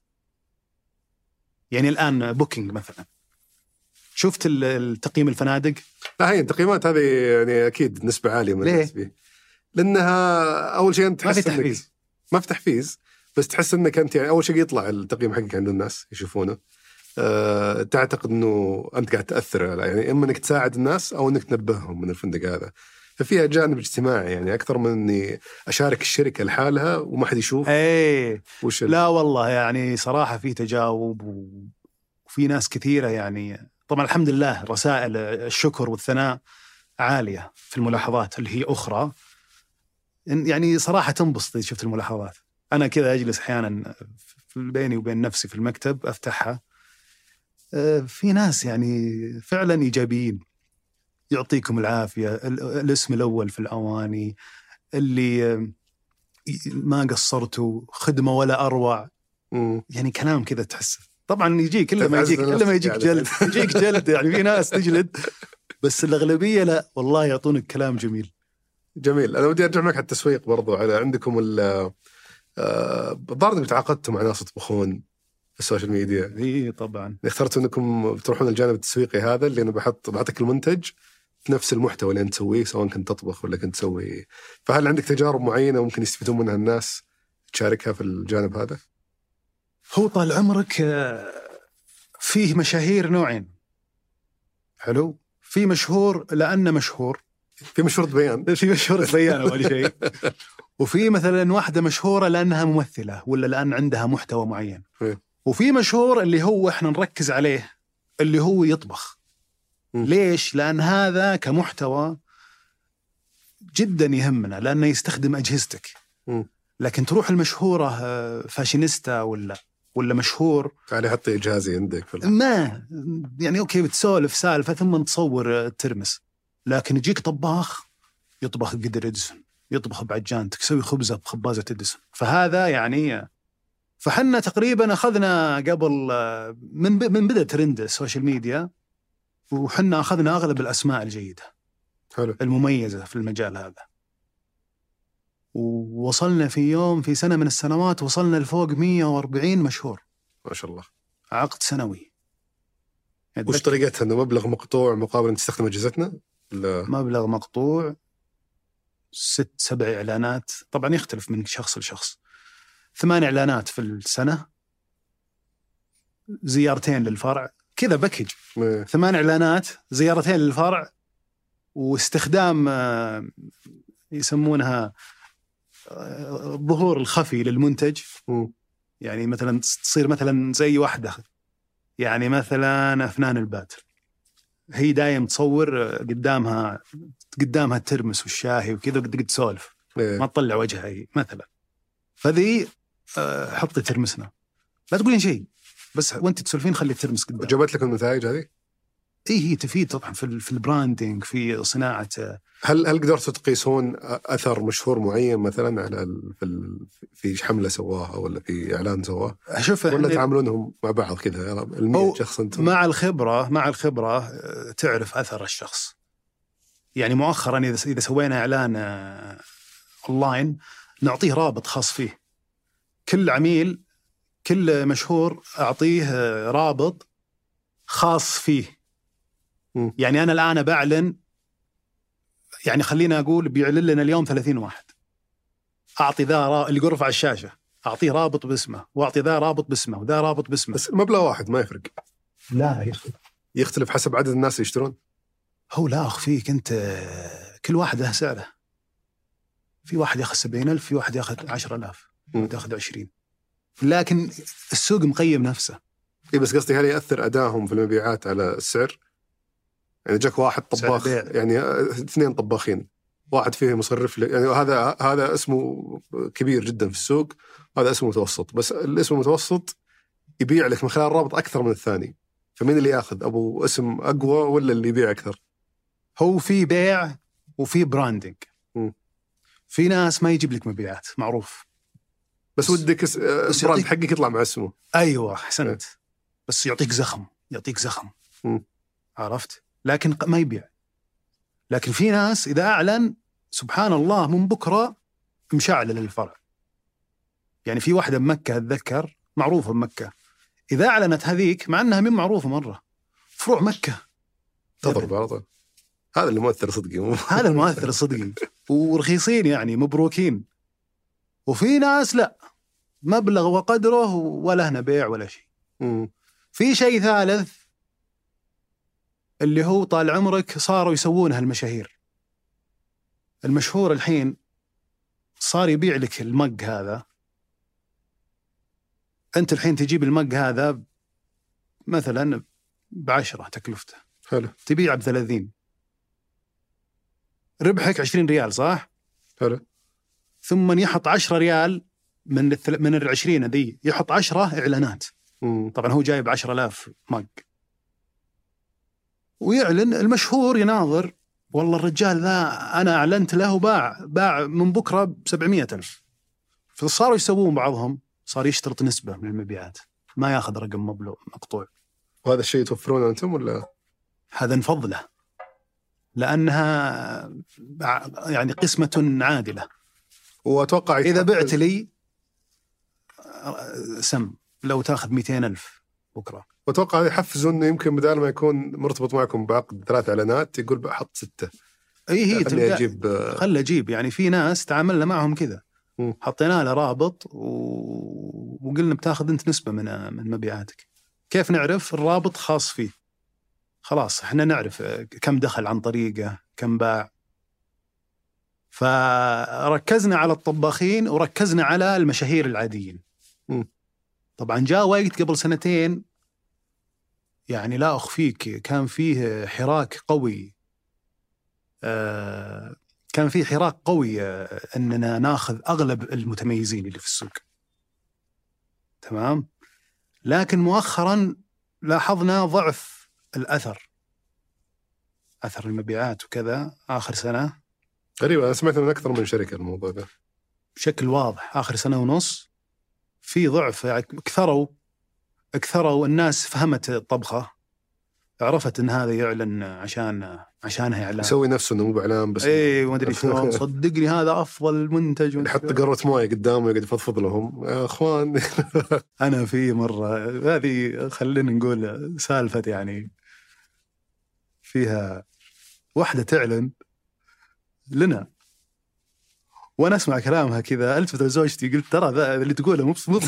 يعني الآن بوكينج مثلا شفت التقييم الفنادق. لا هي التقييمات هذه يعني أكيد نسبة عالية من الناس فيه، لأنها أول شيء أنت تحس إنك ما في تحفيز، بس تحس إنك أنت يعني أول شيء يطلع التقييم حقك عند الناس يشوفونه. أه تعتقد إنه أنت قاعد تأثر يعني إما إنك تساعد الناس أو إنك تنبههم من الفندق هذا. ففيها جانب اجتماعي يعني أكثر من إني أشارك الشركة لحالها وما حد يشوف. إيه لا والله يعني صراحة في تجاوب وفي ناس كثيرة يعني. طبعا الحمد لله رسائل الشكر والثناء عالية في الملاحظات اللي هي أخرى يعني صراحة تنبسط. شفت الملاحظات أنا كذا أجلس أحيانا بيني وبين نفسي في المكتب أفتحها، في ناس يعني فعلا إيجابيين، يعطيكم العافية، الاسم الأول في الأواني، اللي ما قصرتوا، خدمة ولا أروع. م. يعني كلام كذا تحس. طبعا يجيك كل ما يجيك كل ما يجيك جلد يجيك جلد يعني في ناس تجلد، بس الأغلبية لا والله يعطونك كلام جميل. جميل. أنا ودي أرجع معك على التسويق برضو. على عندكم ال الظاهر انكم تعاقدتوا مع ناس يطبخون في السوشيال ميديا. اي طبعا. اخترتوا انكم تروحون الجانب التسويقي هذا اللي انا بحط بعطيك المنتج نفس المحتوى اللي أنت تسويه سواء كنت تطبخ ولا كنت تسوي. فهل عندك تجارب معينة ممكن يستفيدون منها الناس تشاركها في الجانب هذا؟ هو طال عمرك فيه مشاهير نوعين. حلو. في مشهور لأنه مشهور، في مشهور بيان في مشهور بيان أول شيء. وفي مثلا واحدة مشهورة لأنها ممثلة ولا لأن عندها محتوى معين. وفي مشهور اللي هو إحنا نركز عليه اللي هو يطبخ. م. ليش؟ لأن هذا كمحتوى جدا يهمنا لأنه يستخدم أجهزتك. م. لكن تروح المشهورة فاشينيستا ولا ولا مشهور يعني حطي جهازي عندك ما يعني أوكي بتسولف سالفة ثم تصور ترمس. لكن يجيك طباخ يطبخ بقدر إديسون، يطبخ بعجانتك، يسوي خبزة بخبازة إديسون. فهذا يعني فحنا تقريبا أخذنا قبل من من بدأ ترند السوشيال ميديا وحنا أخذنا أغلب الأسماء الجيدة حلو. المميزة في المجال هذا. ووصلنا في يوم في سنة من السنوات وصلنا لفوق مية وأربعين مشهور ما شاء الله، عقد سنوي. وش طريقتها؟ أنه مبلغ مقطوع مقابل أن تستخدم أجهزتنا؟ مبلغ مقطوع، ست سبع إعلانات، طبعا يختلف من شخص لشخص. ثمان إعلانات في السنة، زيارتين للفرع، كذا بكج. مم. ثمان إعلانات، زيارتين للفرع، واستخدام يسمونها الظهور الخفي للمنتج. مم. يعني مثلا تصير مثلا زي واحدة يعني مثلا أفنان الباتر، هي دايم تصور قدامها قدامها الترمس والشاهي وكذا قد قد سولف مم. ما تطلع وجهها هي مثلا. فذي حطي ترمسنا لا تقولين شيء بس وانت تسولفين خلي الترمس قدام. جابت لك النتائج هذه؟ ايه هي تفيد طبعا في في البراندينج في صناعه. هل هل قدرتوا تقيسون اثر مشهور معين مثلا على ال في ال في حمله سواها ولا في اعلان سواه؟ اشوف ولا تعاملونهم مع بعض كذا المية شخص انتم؟ مع الخبره مع الخبره تعرف اثر الشخص. يعني مؤخرا اذا اذا سوينا اعلان اونلاين نعطيه رابط خاص فيه. كل عميل كل مشهور اعطيه رابط خاص فيه. م. يعني انا الان بعلن، يعني خلينا اقول بيعلن لنا اليوم ثلاثين واحد، اعطي ذا اللي يرفع الشاشه اعطيه رابط باسمه، واعطي ذا رابط باسمه وذا رابط باسمه. بس مبلغ واحد ما يفرق؟ لا يختلف يختلف حسب عدد الناس اللي يشترون. هو لا اخفيك انت، كل واحد له سعره. في واحد ياخذ سبعين ألف، في واحد ياخذ عشرة آلاف، في واحد ياخذ عشرين. لكن السوق مقيم نفسه. إيه بس قصدي هل يأثر أدائهم في المبيعات على السعر؟ يعني جاك واحد طباخ، يعني اثنين طباخين، واحد فيه مصرف، يعني هذا هذا اسمه كبير جدا في السوق، هذا اسمه متوسط، بس الاسم المتوسط يبيع لك من خلال الرابط أكثر من الثاني. فمين اللي يأخذ؟ أبو اسم أقوى ولا اللي يبيع أكثر؟ هو في بيع وفي براندنج. م. في ناس ما يجيب لك مبيعات معروف، بس ودك اس... براند حقك يطلع مع اسمه. أيوة حسنت. م. بس يعطيك زخم يعطيك زخم م. عرفت؟ لكن ما يبيع. لكن في ناس إذا أعلن سبحان الله من بكرة مشعل للفرع. يعني في واحدة بمكة أتذكر معروفة بمكة، إذا أعلنت هذيك مع أنها من معروفة مرة فروع مكة تضرب على طول. هذا اللي مؤثر صدقي. هذا المؤثر صدقي ورخيصين يعني مبروكين. وفي ناس لا، مبلغ وقدره ولا هنا بيع ولا شيء. م. في شيء ثالث اللي هو طال عمرك صاروا يسوونها المشاهير. المشهور الحين صار يبيع لك المج هذا. أنت الحين تجيب المج هذا مثلا بعشرة تكلفته، حلو، تبيعه بثلاثين، ربحك عشرين ريال صح؟ حلو. ثم يحط عشرة ريال من الثل... من العشرين ذي يحط عشرة إعلانات. م. طبعا هو جايب عشرة آلاف مج ويعلن. المشهور يناظر والله الرجال ذا أنا أعلنت له باع باع من بكرة بسبعمية ألف. فصاروا يسوون بعضهم صار يشترط نسبة من المبيعات، ما ياخذ رقم مبلغ مقطوع. وهذا الشيء توفرونه أنتم ولا؟ هذا نفضله لأنها يعني قسمة عادلة. وأتوقع إذا بعت لي سم لو تاخذ مئتين ألف بكرة وأتوقع هذا يحفزوا إنه يمكن بدال ما يكون مرتبط معكم بعقد ثلاث إعلانات يقول بحط ستة. أي هي خلي أجيب خلي أجيب يعني في ناس تعاملنا معهم كذا، م. حطينا له رابط و... وقلنا بتاخذ أنت نسبة من من مبيعاتك. كيف نعرف؟ الرابط خاص فيه، خلاص إحنا نعرف كم دخل عن طريقه، كم باع. فركزنا على الطباخين وركزنا على المشاهير العاديين. م. طبعا جاء وقت قبل سنتين يعني لا أخفيك كان فيه حراك قوي، آه كان فيه حراك قوي آه أننا ناخذ أغلب المتميزين اللي في السوق. تمام. لكن مؤخرا لاحظنا ضعف الأثر، أثر المبيعات وكذا آخر سنة. غريبة، أنا سمعت من أكثر من شركة الموضوع ده بشكل واضح. آخر سنة ونص في ضعف، يعني كثروا كثروا الناس فهمت الطبخة، عرفت إن هذا يعلن عشان عشانها إعلان، يسوي نفسه إنه مو بإعلان بس. إيه ما أدري شلون، صدقني هذا أفضل منتج. يحط قارة موية قدامه ويقعد يفضفض لهم يا أخوان. أنا في مرة هذه خلينا نقول سالفة يعني فيها واحدة تعلن لنا وأنا أسمع كلامها كذا، ألتفت لزوجتي قلت ترى ذا اللي تقوله مو مو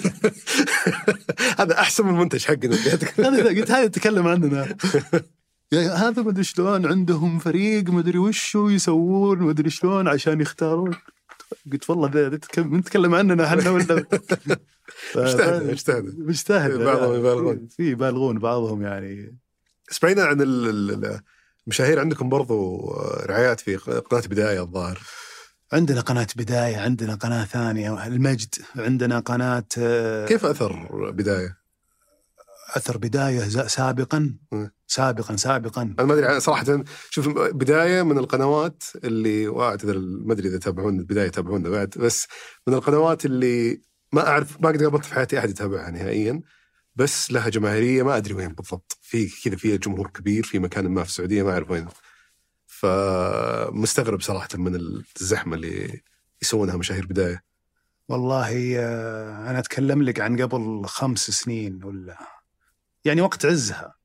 هذا أحسن من المنتج حقنا. هذا قلت هذا يتكلم عننا يعني هذا ما أدري شلون عندهم فريق ما أدري وشو يسوون ما أدري شلون عشان يختارون. قلت والله ذا نتكلم عننا احنا ولا مجتهد مجتهد مجتهد بعضهم يبالغون في يبالغون بعضهم يعني. بس بعيدا عن المشاهير عندكم برضو رعايات في قناة بداية الظاهر. عندنا قناة بداية، عندنا قناة ثانية المجد، عندنا قناة. كيف أثر بداية؟ أثر بداية سابقا م. سابقا سابقا أنا ما أدري صراحة. شوف بداية من القنوات اللي واعتذر ما أدري إذا تابعون بداية تابعونا بعد، بس من القنوات اللي ما أعرف ما قد قابلت في حياتي أحد يتابعها نهائيا، بس لها جماهيرية ما أدري وين بالضبط، في كذا فيها جمهور كبير في مكان ما في السعودية ما أعرف وين. فمستغرب صراحة من الزحمة اللي يسوونها مشاهير بداية. والله أنا أتكلم لك عن قبل خمس سنين ولا يعني وقت عزها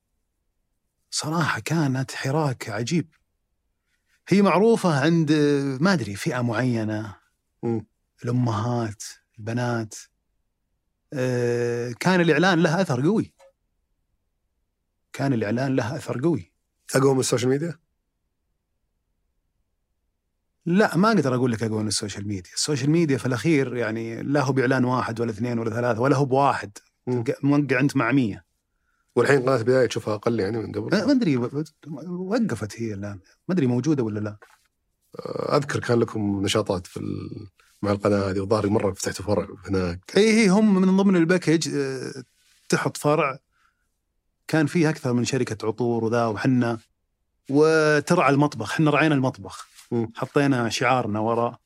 صراحة كانت حراك عجيب. هي معروفة عند ما أدري فئة معينة م. الأمهات البنات. كان الإعلان له أثر قوي، كان الإعلان له أثر قوي. أقوى من السوشيال ميديا؟ لا ما أقدر أقول لك أقوى من السوشيال ميديا. السوشيال ميديا في الأخير يعني لا هو بإعلان واحد ولا اثنين ولا ثلاثة ولا هو بواحد موقع أنت مع مية. والحين قناة بداية تشوفها أقل يعني من قبل؟ ما أدري وقفت هي الآن ما أدري موجودة ولا لا. أذكر كان لكم نشاطات في مع القناة هذه وظهري مرة فتحت فرع هناك. أي هي هم من ضمن الباكج تحط فرع كان فيه أكثر من شركة عطور وذا وحنا وترعى المطبخ. حنا رعينا المطبخ م. حطينا شعارنا وراء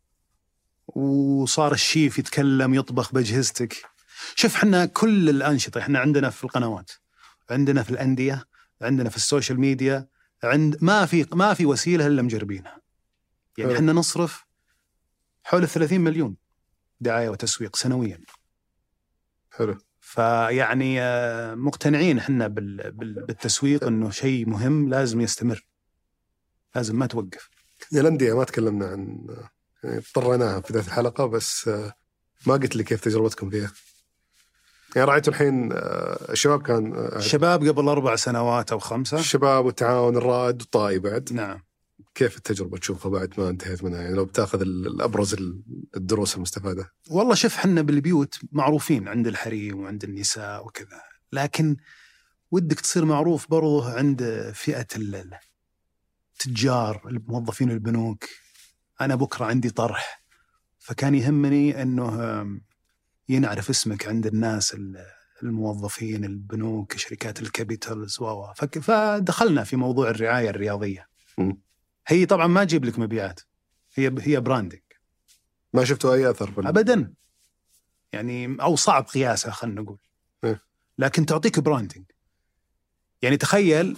وصار الشيف يتكلم يطبخ بأجهزتك. شوف حنا كل الأنشطة حنا عندنا في القنوات، عندنا في الأندية، عندنا في السوشيال ميديا، عند ما في ما في وسيلة إلا مجربينها. يعني حنا نصرف حول ثلاثين مليون دعاية وتسويق سنويا. حلو. فيعني مقتنعين حنا بالتسويق إنه شيء مهم لازم يستمر، لازم ما توقف. الأندية ما تكلمنا عن يعني اضطريناها في ذات الحلقة، بس ما قلت لي كيف تجربتكم فيها. يعني رأيتوا الحين الشباب كان الشباب قبل أربع سنوات أو خمسة، الشباب والتعاون الرائد والطائي بعد. نعم. كيف التجربة تشوفها بعد ما انتهيت منها؟ يعني لو بتاخذ الأبرز الدروس المستفادة. والله شوف حنا بالبيوت معروفين عند الحريم وعند النساء وكذا، لكن ودك تصير معروف برضه عند فئة التجار الموظفين البنوك. أنا بكرة عندي طرح، فكان يهمني أنه ينعرف اسمك عند الناس الموظفين البنوك شركات الكابيتالز و فدخلنا في موضوع الرعاية الرياضية. م. هي طبعا ما تجيب لك مبيعات، هي هي براندنج. ما شفتوا أي أثر بال... أبدا يعني، أو صعب قياسها خلنا نقول م. لكن تعطيك براندنج. يعني تخيل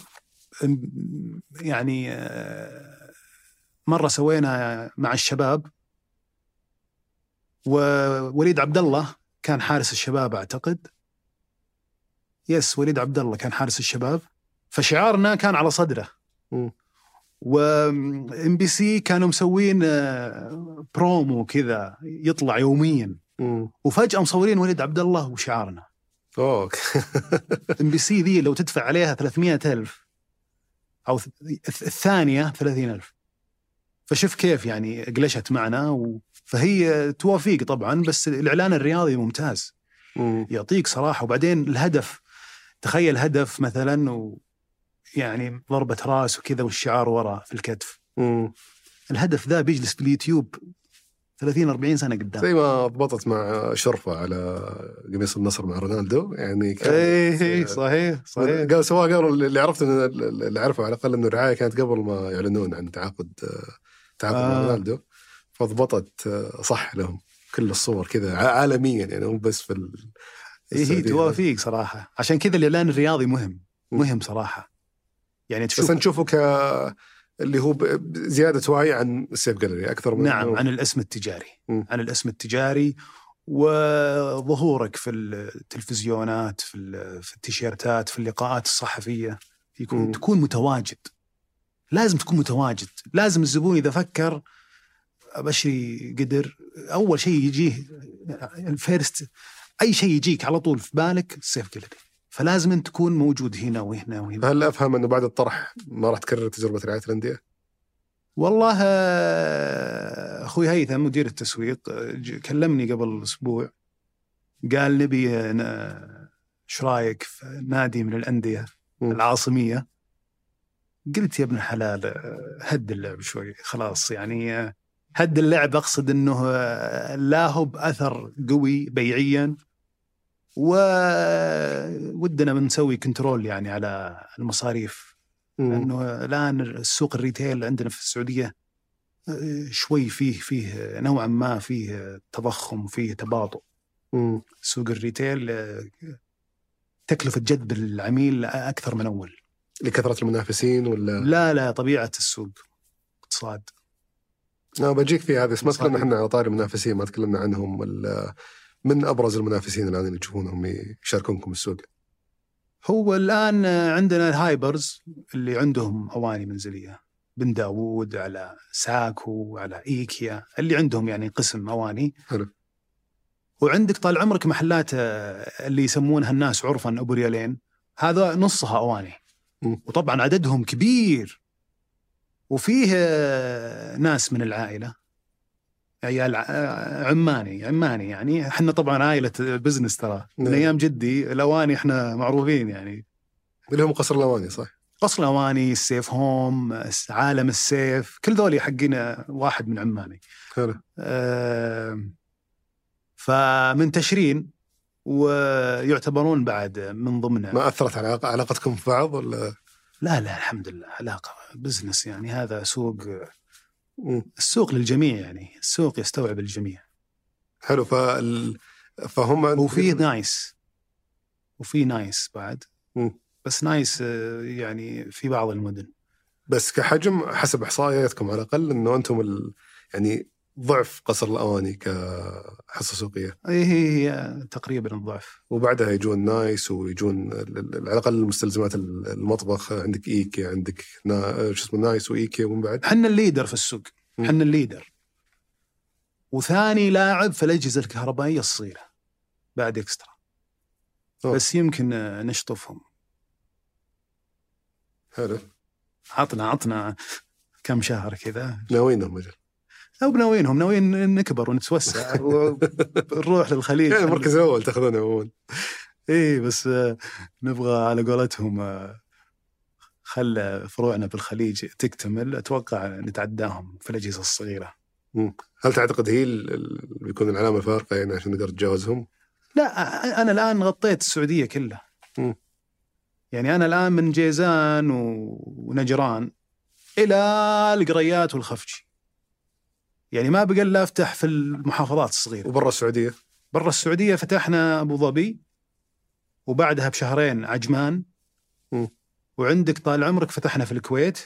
يعني مرة سوينا مع الشباب ووليد عبد الله كان حارس الشباب أعتقد، يس وليد عبد الله كان حارس الشباب، فشعارنا كان على صدره. م. وام بي سي كانوا مسوين برومو كذا يطلع يوميا، م. وفجأة مصورين وليد عبد الله وشعارنا. اوه ام بي سي ذي لو تدفع عليها ثلاثمائة ألف او الثانية ثلاثين ألف، فشوف كيف يعني قلشت معنا و... فهي توافيق طبعا، بس الإعلان الرياضي ممتاز م. يعطيك صراحة. وبعدين الهدف، تخيل هدف مثلا و... يعني ضربة راس وكذا والشعار وراء في الكتف. م. الهدف ذا بيجلس في اليوتيوب ثلاثين أربعين سنة قدام. زي ما ضبطت مع شرفة على قميص النصر مع رونالدو يعني. ايه صحيح صحيح. قال سواء قالوا اللي عرفت إن اللي عرفوا على الأقل إنه الرعاية كانت قبل ما يعلنون عن تعاقد تعاقد آه. مع رونالدو، فضبطت صح لهم كل الصور كذا عالميا يعني، مو بس في ال... إيه توافيق صراحة. عشان كذا الإعلان الرياضي مهم مهم صراحة يعني. تشوف بس نشوفه ك اللي هو زيادة وعي عن السيف جاليري أكثر من نعم عن الاسم التجاري م. عن الاسم التجاري وظهورك في التلفزيونات، في في التيشيرتات، في اللقاءات الصحفية، يكون م. تكون متواجد. لازم تكون متواجد. لازم الزبون إذا فكر أبشري قدر، أول شيء يجيه الفيرست، أي شيء يجيك على طول في بالك السيف جاليري، فلازم أن تكون موجود هنا وهنا وهنا. هل أفهم أنه بعد الطرح ما راح تكرر تجربة رعاية الأندية؟ والله أخوي هيثم مدير التسويق كلمني قبل أسبوع، قال نبي إيش رايك في نادي من الأندية م. العاصمية. قلت يا ابن الحلال هد اللعب شوي خلاص يعني. هد اللعب أقصد أنه لا هو بأثر قوي بيعيا، وودنا بنسوي كنترول يعني على المصاريف، لأنه الآن السوق الريتيل عندنا في السعودية شوي فيه فيه نوعا ما فيه تضخم، فيه تباطؤ. مم. سوق الريتيل تكلفة جذب العميل أكثر من أول لكثرة المنافسين ولا لا لا طبيعة السوق اقتصاد. لا بجيك في هذا، ما تكلمنا احنا على طاري المنافسين، ما تكلمنا عنهم ولا من أبرز المنافسين الآن اللي تشوفونهم يشاركونكم السوق؟ هو الآن عندنا الهايبرز اللي عندهم أواني منزلية، بن داوود، على ساكو، على إيكيا، اللي عندهم يعني قسم أواني. حلو. وعندك طال عمرك محلات اللي يسمونها الناس عرفا أبو ريالين، هذا نصها أواني. م. وطبعا عددهم كبير، وفيه ناس من العائلة، عيال عماني عماني يعني. احنا طبعا عائلة بزنس ترى من أيام جدي. الأواني احنا معروفين يعني، اللي هم قصر الأواني صح؟ قصر الأواني، السيف هوم، عالم السيف، كل ذولي حقنا واحد من عماني. حلو. آه فمن تشرين ويعتبرون بعد من ضمنها. ما أثرت على علاقتكم في بعض ولا؟ لا لا الحمد لله، علاقة بزنس يعني. هذا سوق، م. السوق للجميع يعني، السوق يستوعب الجميع. حلو. فال... فهم وفيه نايس وفيه نايس بعد م. بس نايس يعني في بعض المدن. بس كحجم حسب إحصائياتكم على الأقل إنه أنتم ال... يعني ضعف قصر الأواني كحصة سوقية. أي هي, هي تقريبا الضعف. وبعدها يجون نايس ويجون على الأقل المستلزمات المطبخ، عندك إيكيا، عندك نا... شو اسمه نايس وإيكيا. ومن بعد حنا الليدر في السوق، حنا الليدر. وثاني لاعب في الأجهزة الكهربائية الصغيرة بعد إكسترا. أوه. بس يمكن نشطفهم. حلو. عطنا عطنا كم شهر كذا. ناوينهم مجل أو بناوينهم ناويين نكبر ونتوسع ونروح للخليج. يعني مركز أول تأخذونه أول. إيه بس نبغى على قولتهم خلى فروعنا بالخليج تكتمل، أتوقع نتعداهم في الأجهزة الصغيرة. م. هل تعتقد هي اللي بيكون العلامة الفارقة يعني عشان نقدر نتجاوزهم؟ لا أنا الآن غطيت السعودية كلها. م. يعني أنا الآن من جيزان ونجران إلى القريات والخفجي، يعني ما بقى إلا أفتح في المحافظات الصغيرة. وبرا السعودية؟ برا السعودية فتحنا أبو ظبي، وبعدها بشهرين عجمان. م. وعندك طال عمرك فتحنا في الكويت،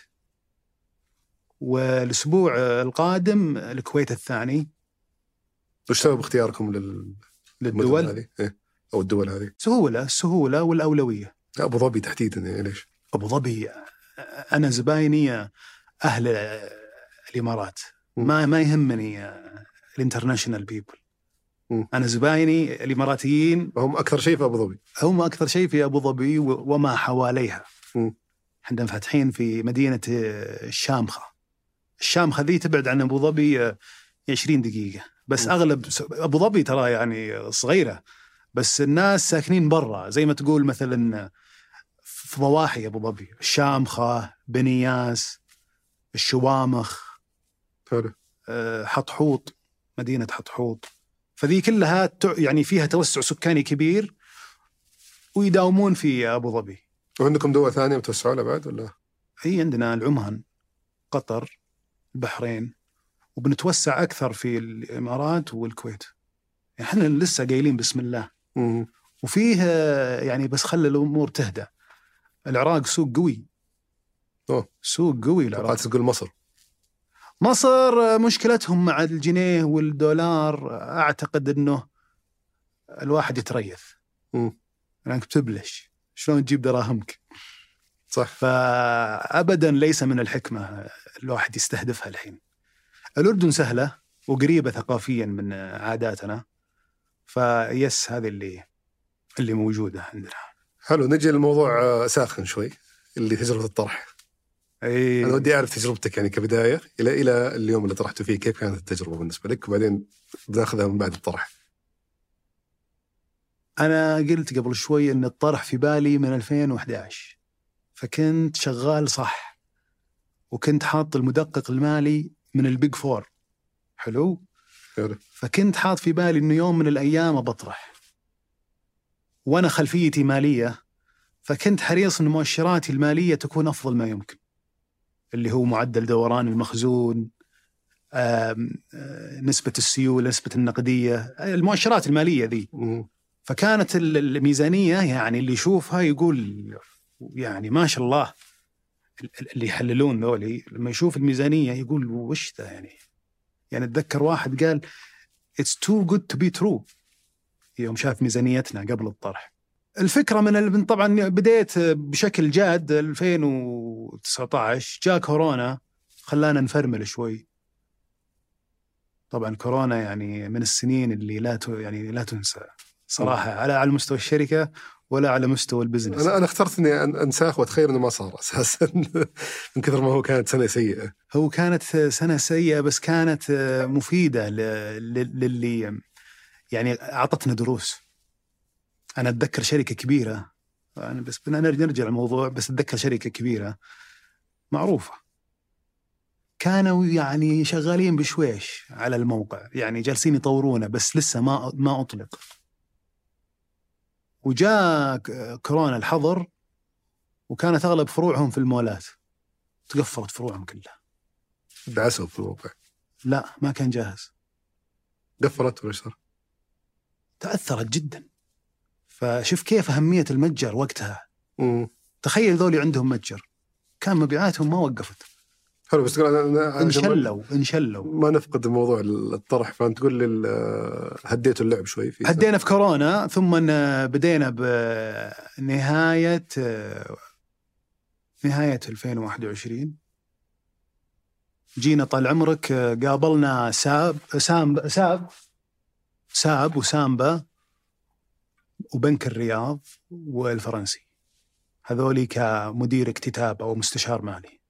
والأسبوع القادم الكويت الثاني. وش سبب اختياركم لل... للدول؟ إيه؟ أو الدول هذه؟ سهولة السهولة والأولوية. أبو ظبي تحديدا يعني ليش؟ أبو ظبي أنا زبايني أهل الإمارات، ما ما يهمني الانترناشنال بيبل. أنا زبايني الإماراتيين هم أكثر شيء في أبو ظبي، هم أكثر شيء في أبو ظبي وما حواليها. عندنا فاتحين في مدينة الشامخة. الشامخة ذي تبعد عن أبو ظبي عشرين دقيقة بس. م. أغلب أبو ظبي ترى يعني صغيرة، بس الناس ساكنين برا، زي ما تقول مثلا في ضواحي أبو ظبي، الشامخة، بنياس، الشوامخ، أه حطحوط، مدينة حطحوط. فذي كلها يعني فيها توسع سكاني كبير ويداومون في أبو ظبي. وعندكم دول ثانية متوسعوا لها بعد ولا؟ هي عندنا العمان، قطر، البحرين، وبنتوسع أكثر في الإمارات والكويت. يعني احنا لسه قايلين بسم الله. م- وفيه يعني بس خلي الأمور تهدى. العراق سوق قوي. أوه. سوق قوي العراق. تقول مصر؟ مصر مشكلتهم مع الجنيه والدولار، أعتقد أنه الواحد يتريث. لأنك يعني بتبلش شلون تجيب دراهمك. صح. فأبدا ليس من الحكمة الواحد يستهدفها الحين. الأردن سهلة وقريبة ثقافيا من عاداتنا، فيس هذه اللي اللي موجودة عندنا. حلو، نجي للموضوع ساخن شوي اللي تجربة الطرح. أي... أنا ودي أعرف تجربتك يعني كبداية إلى إلى اليوم اللي طرحته فيه، كيف كانت التجربة بالنسبة لك؟ وبعدين بناخذها من بعد الطرح. أنا قلت قبل شوي أن الطرح في بالي من ألفين وإحدى عشر، فكنت شغال صح وكنت حاط المدقق المالي من البيج فور. حلو. حلو. فكنت حاط في بالي أنه يوم من الأيام بطرح، وأنا خلفيتي مالية، فكنت حريص أن مؤشراتي المالية تكون أفضل ما يمكن، اللي هو معدل دوران المخزون، آم آم نسبة السيولة، نسبة النقدية، المؤشرات المالية ذي. م- فكانت الميزانية يعني اللي يشوفها يقول يعني ما شاء الله. اللي يحللون ذولي لما يشوف الميزانية يقول وش ذا يعني. يعني أتذكر واحد قال it's too good to be true يوم شاف ميزانيتنا قبل الطرح. الفكرة من طبعا بديت بشكل جاد ألفين وتسعة عشر، جاء كورونا خلانا نفرمل شوي. طبعا كورونا يعني من السنين اللي لا يعني لا تنسى صراحة، على على مستوى الشركة ولا على مستوى البزنس. أنا أنا اخترت إني أنساخ وأتخيل إنه ما صار أساسا من كثر ما هو كانت سنة سيئة. هو كانت سنة سيئة بس كانت مفيدة للي يعني أعطتنا دروس. أنا أتذكر شركة كبيرة، أنا بس بدنا نرجع الموضوع، بس أتذكر شركة كبيرة معروفة كانوا يعني شغالين بشويش على الموقع، يعني جالسين يطورونه بس لسه ما ما أطلق. وجاء كورونا الحظر وكانت أغلب فروعهم في المولات، تقفلت فروعهم كلها. دعسوا في الموقع؟ لا ما كان جاهز. قفلت ولا صار؟ تأثرت جدا. فشوف كيف أهمية المتجر وقتها. مم. تخيل ذولي عندهم متجر كان مبيعاتهم ما وقفت. حلو، بس أنا انشلوا انشلوا ما نفقد الموضوع الطرح. فأنت تقول لي هديتوا اللعب شوي فيه. هدينا في كورونا، ثم بدينا بنهاية نهاية ألفين وواحد وعشرين جينا طال عمرك قابلنا ساب سامب ساب ساب وسامبا وبنك الرياض والفرنسي، هذولي كمدير اكتتاب أو مستشار مالي.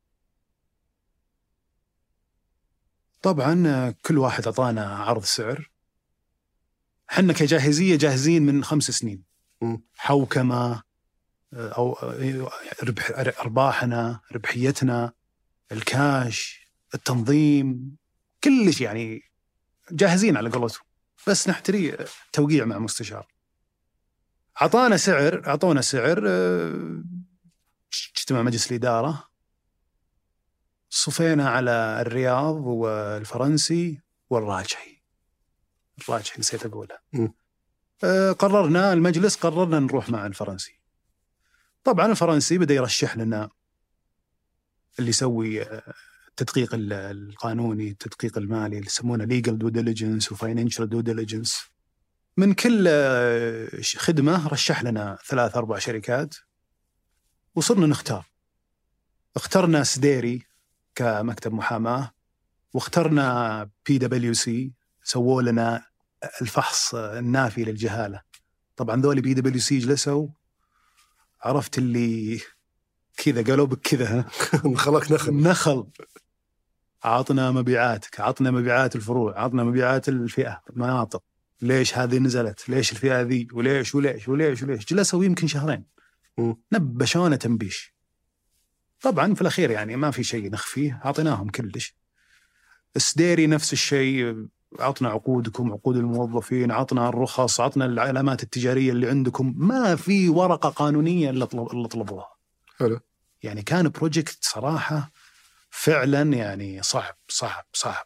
طبعا كل واحد أعطانا عرض سعر. حنا كجاهزية جاهزين من خمس سنين، حوكمة أو ربح أرباحنا، ربحيتنا، الكاش، التنظيم، كل شيء يعني جاهزين على قولتهم، بس نحتري توقيع مع مستشار. أعطانا سعر أعطونا سعر اجتماع مجلس الإدارة، صفينا على الرياض والفرنسي والراجحي. الراجحي نسيت أقولها. أه قررنا المجلس قررنا نروح مع الفرنسي. طبعا الفرنسي بدأ يرشح لنا اللي يسوي التدقيق القانوني، التدقيق المالي اللي يسمونه legal due diligence و financial due diligence. من كل خدمة رشح لنا ثلاث أربع شركات وصرنا نختار. اخترنا سديري كمكتب محاماة، واخترنا بي دبليو سي سووا لنا الفحص النافي للجهالة. طبعا ذولي بي دبليو سي جلسوا، عرفت اللي كذا قالوا بك كذا نخلق نخل نخل عطنا مبيعاتك، عطنا مبيعات الفروع، عطنا مبيعات الفئة المناطق، ليش هذه نزلت، ليش الفئة ذي، وليش وليش وليش وليش. جلسوا يمكن شهرين نبشونا تنبيش. طبعا في الأخير يعني ما في شيء نخفيه، عطيناهم كلش. السديري نفس الشيء، عطنا عقودكم، عقود الموظفين، عطنا الرخص، عطنا العلامات التجارية اللي عندكم، ما في ورقة قانونية اللي طلبوها. حلو. يعني كان بروجكت صراحة فعلا يعني صعب صعب صعب.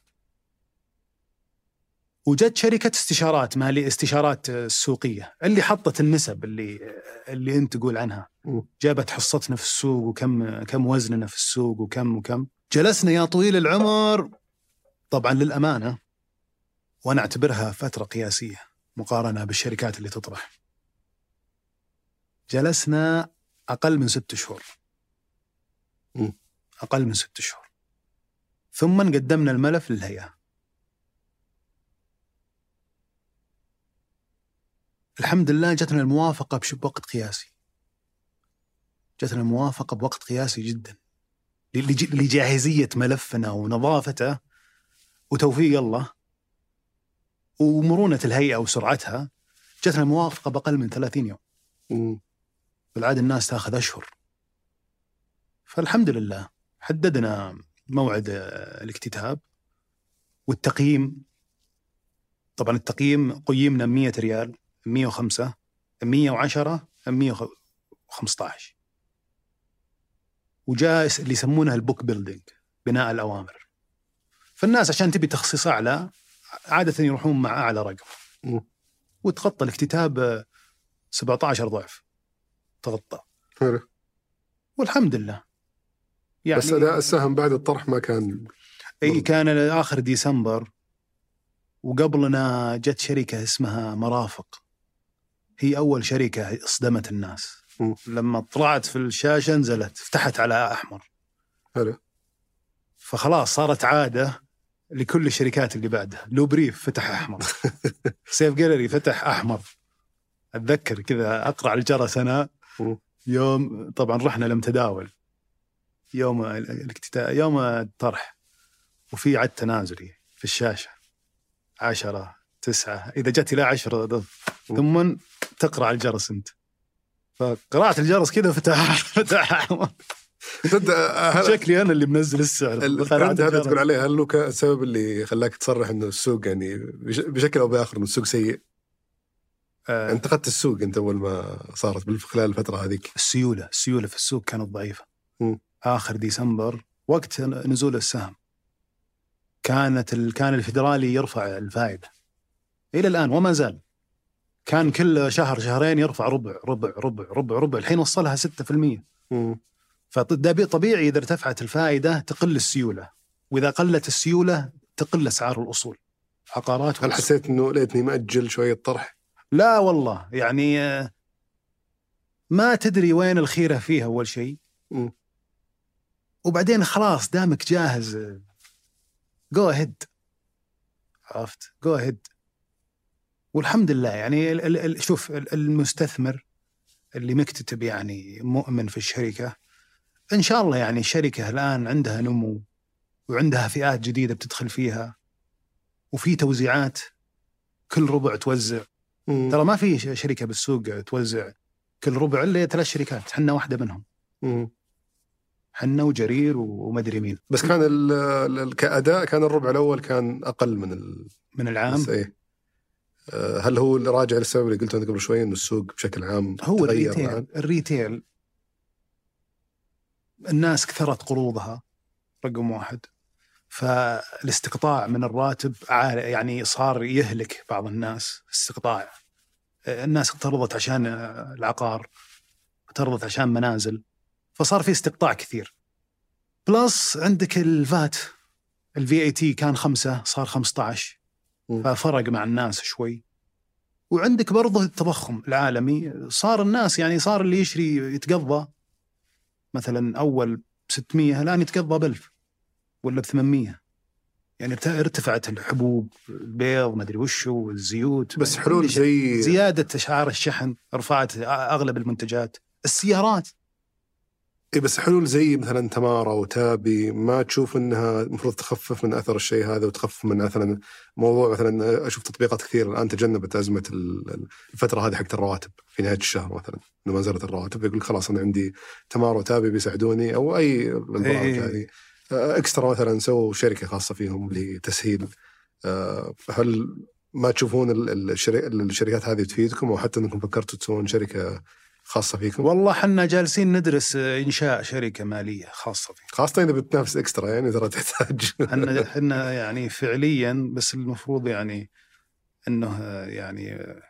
وجت شركة استشارات مالي، استشارات السوقية اللي حطت النسب اللي اللي انت تقول عنها، جابت حصتنا في السوق وكم كم وزننا في السوق وكم وكم. جلسنا يا طويل العمر، طبعا للأمانة وأنا أعتبرها فترة قياسية مقارنة بالشركات اللي تطرح، جلسنا أقل من ست شهور أقل من ست شهور ثم قدمنا الملف للهيئة. الحمد لله جتنا الموافقة بوقت قياسي، جتنا الموافقة بوقت قياسي جدا لجاهزية ملفنا ونظافته وتوفيق الله ومرونة الهيئة وسرعتها. جتنا الموافقة بأقل من ثلاثين يوم. بالعادة الناس تأخذ أشهر. فالحمد لله حددنا موعد الاكتتاب والتقييم. طبعا التقييم قيمنا مية ريال، مية وخمسة، مية وعشرة، مية وخمسة عشر. وجاء اللي يسمونها البوك بيلدينج، بناء الأوامر. فالناس عشان تبي تخصيص أعلى عادة يروحون مع أعلى رقم، وتغطى الاكتتاب سبعة عشر ضعف تغطى. والحمد لله يعني. بس أداء السهم بعد الطرح ما كان، أي كان آخر ديسمبر. وقبلنا جت شركة اسمها مرافق، هي أول شركة أصدمت الناس. م. لما طلعت في الشاشة نزلت فتحت على أحمر. حلو. فخلاص صارت عادة لكل الشركات اللي بعدها. لو بريف فتح أحمر، سيف جاليري فتح أحمر. أتذكر كذا أقرع الجرس أنا يوم، طبعا رحنا لمتداول يوم الاكتتاب، يوم الطرح، وفي عد تنازلي في الشاشة عشرة تسعة، إذا جت إلى عشرة ثم تقرأ الجرس أنت. فقرأت الجرس كذا فتح فتح أحمر. شكلي أنا اللي منزل السعر. القرار هذا تقول عليه، هل له السبب اللي خلاك تصرح إنه السوق يعني بشكل أو بآخر إنه السوق سيء؟ آه انتقدت السوق أنت أول ما صارت خلال الفترة هذيك. السيولة السيولة في السوق كانت ضعيفة. م. آخر ديسمبر وقت نزول السهم كانت ال... كان الفيدرالي يرفع الفائدة إلى الآن وما زال. كان كل شهر شهرين يرفع ربع ربع ربع ربع ربع، الحين وصلها ستة في المية. فطبيعي إذا ارتفعت الفائدة تقل السيولة، وإذا قلت السيولة تقل أسعار الأصول عقارات. هل حسيت إنه ليتني مأجل شوية طرح؟ لا والله، يعني ما تدري وين الخيرة فيها أول شيء، وبعدين خلاص دامك جاهز go ahead، عرفت go ahead. والحمد لله يعني ال ال شوف المستثمر اللي مكتتب يعني مؤمن في الشركة، إن شاء الله يعني الشركة الآن عندها نمو وعندها فئات جديدة بتدخل فيها، وفي توزيعات كل ربع توزع. مم. ترى ما في شركة بالسوق توزع كل ربع إلا ثلاث شركات، حنا واحدة منهم. مم. حنا وجرير ومدري مين. بس كان ال كأداء كان الربع الأول كان أقل من ال من العام. إيه؟ هل هو اللي راجع للسبب اللي قلته قبل شوي إنه السوق بشكل عام هو الريتيل الآن؟ الريتيل الناس كثرت قروضها رقم واحد، فالاستقطاع من الراتب عالي، يعني صار يهلك بعض الناس. استقطاع الناس اقترضت عشان العقار، اقترضت عشان منازل، فصار في استقطاع كثير. بلس عندك الفات، الفي اي تي كان خمسة صار خمسة عشر، ففرق مع الناس شوي. وعندك برضه التضخم العالمي، صار الناس يعني صار اللي يشري يتقضى مثلا أول ستمية الآن يتقضى بألف ولا بثمانمية. يعني ارتفعت الحبوب، البيض، ما أدري وشو، الزيوت. بس حلول زي زيادة أسعار الشحن رفعت أغلب المنتجات. السيارات إيه، بس حلول زي مثلا تمارا وتابي ما تشوف انها المفروض تخفف من اثر الشيء هذا وتخفف من مثلا موضوع مثلا اشوف تطبيقات كثير الان تجنبت ازمه الفتره هذه حقت الرواتب في نهايه الشهر مثلا لما نزلت الرواتب يقول خلاص انا عندي تمارا وتابي بيساعدوني او اي البرامج هذه اكسترا مثلا سووا شركه خاصه فيهم لتسهيل. هل ما تشوفون الشركات هذه تفيدكم او حتى انكم فكرتوا تسوون شركه خاصة فيكم؟ والله حنا جالسين ندرس إنشاء شركة مالية خاصة فيكم، خاصة إذا بتنافس إكسترا يعني ترى تحتاج. حنا حنا يعني فعليا، بس المفروض يعني إنه يعني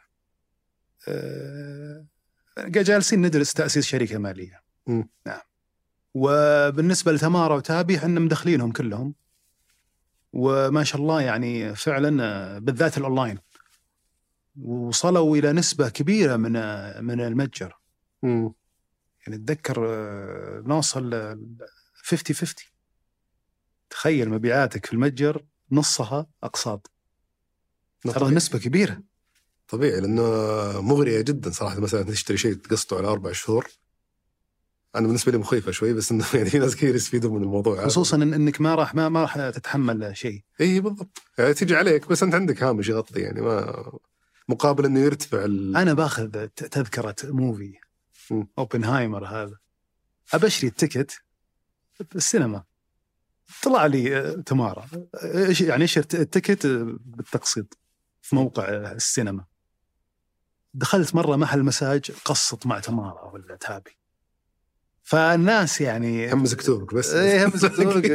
آه جالسين ندرس تأسيس شركة مالية. م. نعم. وبالنسبة لتمارا وتابي حنا مدخلينهم كلهم، وما شاء الله يعني فعلا بالذات الأونلاين وصلوا إلى نسبة كبيرة من من المتجر. م. يعني أتذكر نوصل خمسين خمسين. تخيل مبيعاتك في المتجر نصها أقساط، ترى نسبة كبيرة. طبيعي لأنه مغرية جدا صراحة. مثلا تشتري شيء تقسطه على أربع شهور، أنا بالنسبة لي مخيفة شوي، بس إنه يعني في ناس كثير يستفيدوا من الموضوع، خصوصا إن إنك ما راح ما ما راح تتحمل شيء. إيه بالضبط، يعني تيجي عليك بس أنت عندك هامش يغطي، يعني ما مقابل إنه يرتفع ال... أنا باخذ تذكرة موفي م. أوبنهايمر هذا، أبشري التيكت السينما، طلع لي تمارا يعني إيش التيكت بالتقسيط في موقع السينما. دخلت مرة محل مساج قسط مع تمارا ولا تابي، فالناس يعني هم زكتورك بس إيه هم زكتورك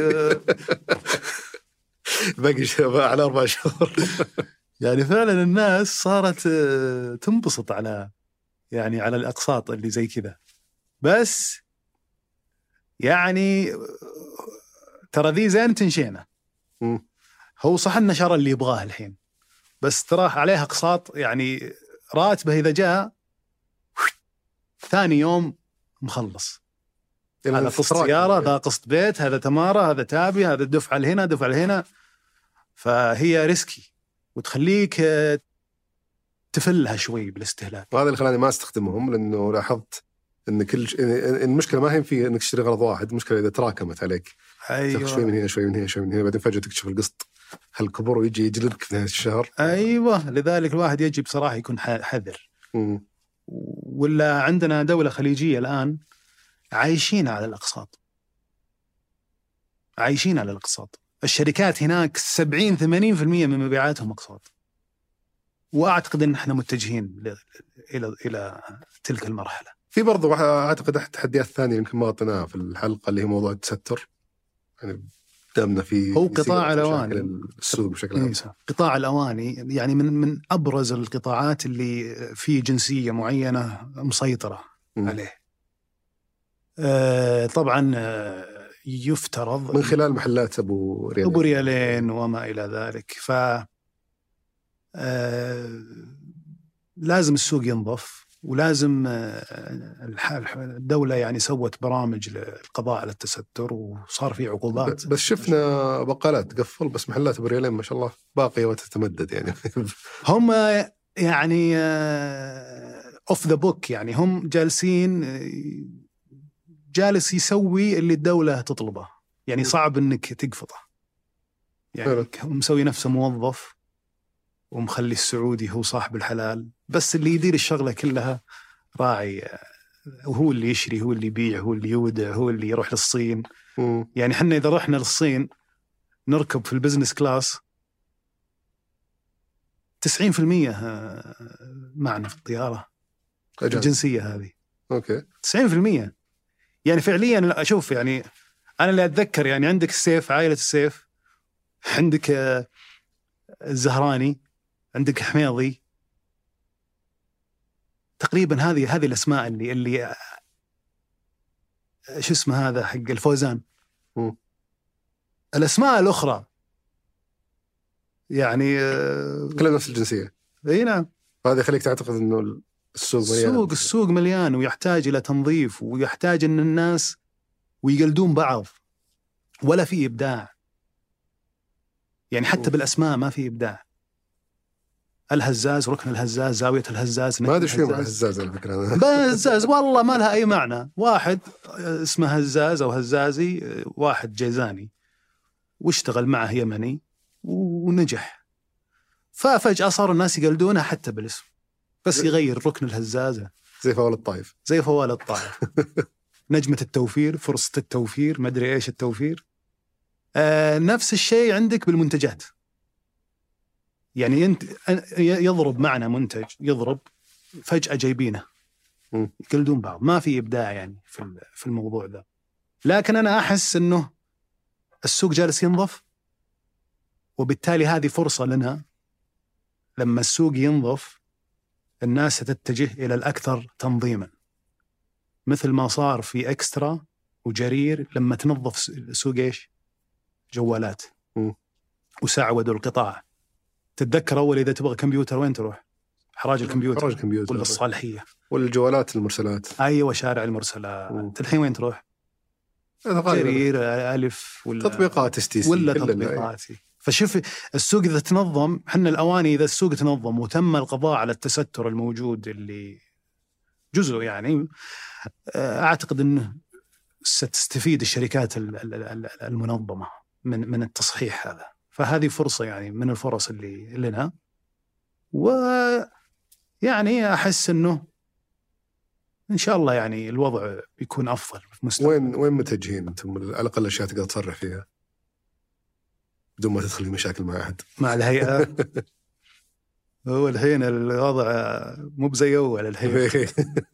باقي شباب على أربع شهور. يعني فعلا الناس صارت تنبسط على يعني على الأقساط اللي زي كذا. بس يعني ترى ذي زين تنشينا. م. هو صح إنه شرى اللي يبغاه الحين، بس ترى عليها أقساط يعني راتبه إذا جاء ثاني يوم مخلص. هذا قسط سيارة، هذا قسط بيت، هذا تمارة، هذا تابي، هذا دفع لهنا دفع لهنا. فهي ريسكي وتخليك تفلها شوي بالاستهلاك. وهذا اللي خلاني ما استخدمهم، لأنه لاحظت إن كل ش... المشكلة ما هي في إنك تشتري غرض واحد، المشكلة إذا تراكمت عليك. أيوة. شوي من هنا شوي من هنا شوي من هنا، بعدين فجأة تكتشف القسط هالكبر ويجي يجلدك في نهاية الشهر. أيوة، لذلك الواحد يجب بصراحة يكون حذر. م. ولا عندنا دولة خليجية الآن عايشين على الأقساط، عايشين على الأقساط. الشركات هناك سبعين ثمانين في المية من مبيعاتهم أقساط، وأعتقد أن احنا متجهين إلى إلى تلك المرحلة. في برضو أعتقد أحد التحديات الثانية يمكن ما غطيناها في الحلقة اللي هي موضوع التستر. يعني دامنا في هو قطاع الأواني، السوق بشكل عام. قطاع الأواني يعني من من أبرز القطاعات اللي في جنسية معينة مسيطرة م. عليه. آه طبعا آه يفترض من خلال محلات أبو ريالين, أبو ريالين وما إلى ذلك. ف آه لازم السوق ينظف، ولازم الدولة يعني سوت برامج للقضاء على التستر وصار في عقوبات. بس شفنا بقالات تقفل، بس محلات أبو ريالين ما شاء الله باقية وتتمدد يعني. هم يعني اوف ذا بوك، يعني هم جالسين جالس يسوي اللي الدولة تطلبه، يعني صعب انك تقفطه. يعني مسوي نفسه موظف ومخلي السعودي هو صاحب الحلال، بس اللي يدير الشغلة كلها راعي، وهو اللي يشري، هو اللي يبيع، هو اللي يودع، هو اللي يروح للصين. م. يعني حنا إذا رحنا للصين نركب في البزنس كلاس تسعين في المية معنا في الطيارة أجل. الجنسية هذه أوكي. تسعين في المية يعني فعليا. أشوف يعني أنا اللي أتذكر، يعني عندك السيف، عائلة السيف، عندك الزهراني، عندك حميضي، تقريبا هذه هذه الأسماء اللي اللي شو اسمه هذا حق الفوزان. م. الأسماء الأخرى يعني كلها نفس الجنسية. اي نعم. هذا يخليك تعتقد إنه السوق مليان. السوق السوق مليان ويحتاج إلى تنظيف، ويحتاج إن الناس ويقلدون بعض، ولا في إبداع. يعني حتى بالأسماء ما في إبداع. الهزاز، ركن الهزاز، زاوية الهزاز، ما أدري شو مع الهزاز على فكرة. هزاز والله ما لها أي معنى. واحد اسمه هزاز أو هزازي، واحد جيزاني واشتغل معه يمني ونجح، ففجأة صار الناس يقلدونه حتى بالاسم، بس يغير ركن الهزازة. زي فوال الطائف. زي فوال الطائف. نجمة التوفير، فرصة التوفير، ما أدري إيش التوفير. آه نفس الشيء عندك بالمنتجات. يعني أنت يضرب معنا منتج، يضرب فجأة جايبينه، يقلدون بعض، ما في إبداع يعني في في الموضوع ذا. لكن أنا أحس إنه السوق جالس ينظف، وبالتالي هذه فرصة لنا. لما السوق ينظف الناس تتجه إلى الأكثر تنظيما، مثل ما صار في إكسترا وجرير لما تنظف السوق إيش؟ جوالات. م. وسعودوا القطاع. تتذكر أول إذا تبغى كمبيوتر وين تروح؟ حراج الكمبيوتر، حراج الكمبيوتر ولا الصالحية، ولا الجوالات المرسلات. أيوة شارع المرسلات. الحين وين تروح؟ جرير، ألف، ولا تطبيقات استيسي، ولا تطبيقاتي. فشوف السوق إذا تنظم، حنا الأواني إذا السوق تنظم وتم القضاء على التستر الموجود اللي جزء، يعني أعتقد أنه ستستفيد الشركات المنظمة من من التصحيح هذا. فهذه فرصة يعني من الفرص اللي لنا، ويعني أحس أنه إن شاء الله يعني الوضع بيكون أفضل في المستقبل. وين وين متجهين أنتم؟ على الأقل أشياء تقدر تصرح فيها بدون ما تدخل مشاكل مع أحد. مع الهيئة. هو الحين الوضع مو بزي أول. الحين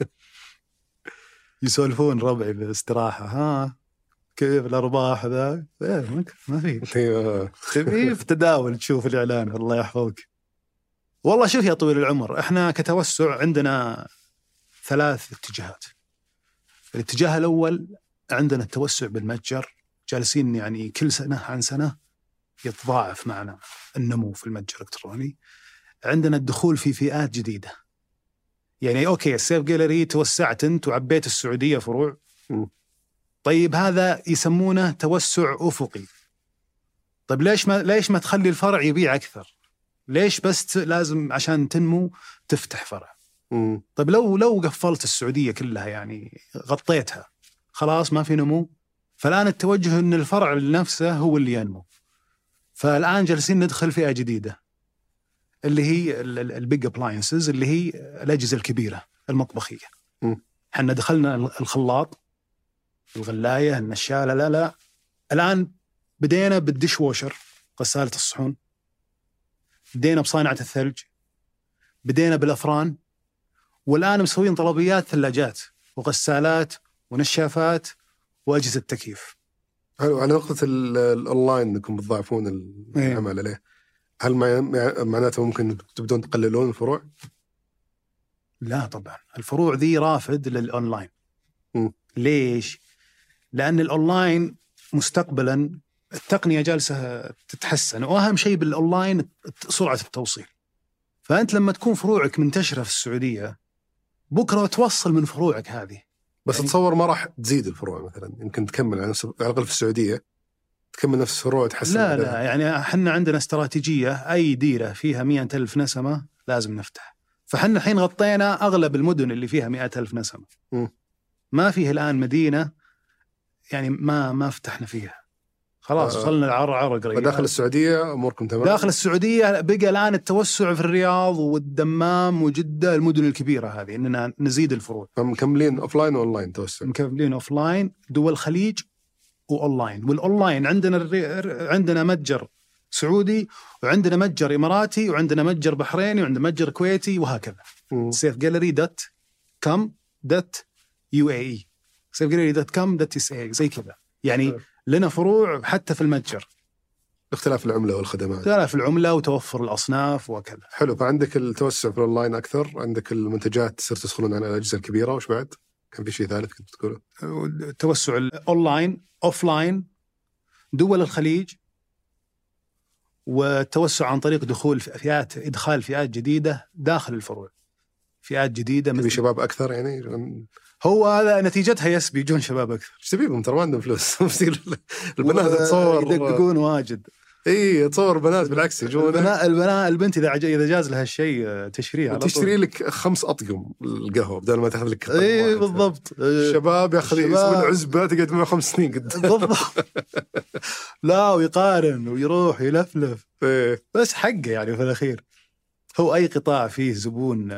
يسولفون ربعي بالاستراحة، ها كيف الأرباح ذا؟ ما في خفيف تداول. تشوف الإعلان الله يحفظك. والله شوف يا طويل العمر، إحنا كتوسع عندنا ثلاث اتجاهات. الاتجاه الأول عندنا التوسع بالمتجر، جالسين يعني كل سنة عن سنة يتضاعف معنا النمو في المتجر الإلكتروني. عندنا الدخول في فئات جديدة، يعني أوكي السيف جاليري توسعت أنت وعبيت السعودية فروع، طيب هذا يسمونه توسع أفقي. طيب ليش ما ليش ما تخلي الفرع يبيع أكثر؟ ليش بس لازم عشان تنمو تفتح فرع؟ مم. طيب لو لو قفلت السعودية كلها، يعني غطيتها، خلاص ما في نمو. فالآن التوجه إن الفرع نفسه هو اللي ينمو. فالآن جالسين ندخل فئة جديدة اللي هي البيج أبلاينسز، اللي هي الأجهزة الكبيرة المطبخية. حنا دخلنا الخلاط، الغلاية، النشالة، لا لا الآن بدينا بالديش ووشر، غسالة الصحون، بدينا بصانعة الثلج، بدينا بالأفران، والآن مسوين طلبيات ثلاجات وغسالات ونشافات وأجهزة تكييف. حلو. على نقطة الأونلاين أنكم بتضاعفون العمل عليه، هل معناته ممكن تبدون تقللون الفروع؟ لا طبعا، الفروع ذي رافد للأونلاين. م. ليش؟ لأن الأونلاين مستقبلا التقنية جالسة تتحسن، وأهم شيء بالأونلاين سرعة التوصيل. فأنت لما تكون فروعك منتشرة في السعودية، بكرة توصل من فروعك هذه. بس يعني تصور ما راح تزيد الفروع مثلا، يمكن تكمل على الأقل في السعودية تكمل نفس الفروع وتحسن. لا عليها. لا يعني حنا عندنا استراتيجية، أي ديرة فيها مئة ألف نسمة لازم نفتح. فحنا الحين غطينا أغلب المدن اللي فيها مئة ألف نسمة. م. ما فيه الآن مدينة يعني ما ما فتحنا فيها. خلاص آه. وصلنا العر عر قريب. داخل السعودية أموركم تمام. داخل السعودية بقى الآن التوسع في الرياض والدمام وجدة، المدن الكبيرة هذه، إننا نزيد الفروع. مكملين أوفلاين وأونلاين توسع. مكملين أوفلاين، دول الخليج وأونلاين. والأونلاين عندنا الري... عندنا متجر سعودي، وعندنا متجر إماراتي، وعندنا متجر بحريني، وعندنا متجر كويتي، وهكذا. سيف جاليري دوت كوم دوت يو اي اي، سيف جاليري دوت كوم دوت اس اي، زي كذا يعني. م. لنا فروع حتى في المتجر. اختلاف العملة والخدمات. اختلاف العملة وتوفر الأصناف وكذا. حلو. فعندك التوسع في الأونلاين أكثر، عندك المنتجات صرت تدخلون على الأجهزة الكبيرة، وش بعد؟ كان في شيء ثالث كنت تقوله؟ التوسع الأونلاين، أوفلاين، دول الخليج، والتوسع عن طريق دخول فئات، إدخال فئات جديدة داخل الفروع، فئات جديدة مثل شباب أكثر يعني. هو هذا نتيجتها يس بيجون شباب أكثر. ايش تبيهم ترى ما عندهم فلوس. البنات تصور يدققون واجد. اي تصور بنات بالعكس يجون. البنات البنات البنت اذا اذا جاز لها الشيء تشريها على طول. تشتري لك خمس اطقم القهوه بدل ما تاخذ لك. اي بالضبط. الشباب ياخذ يسوون عزبه تقعد معه خمس سنين قدام. بالضبط. لا ويقارن ويروح يلفلف. إيه. بس حقه يعني في الاخير. هو اي قطاع فيه زبون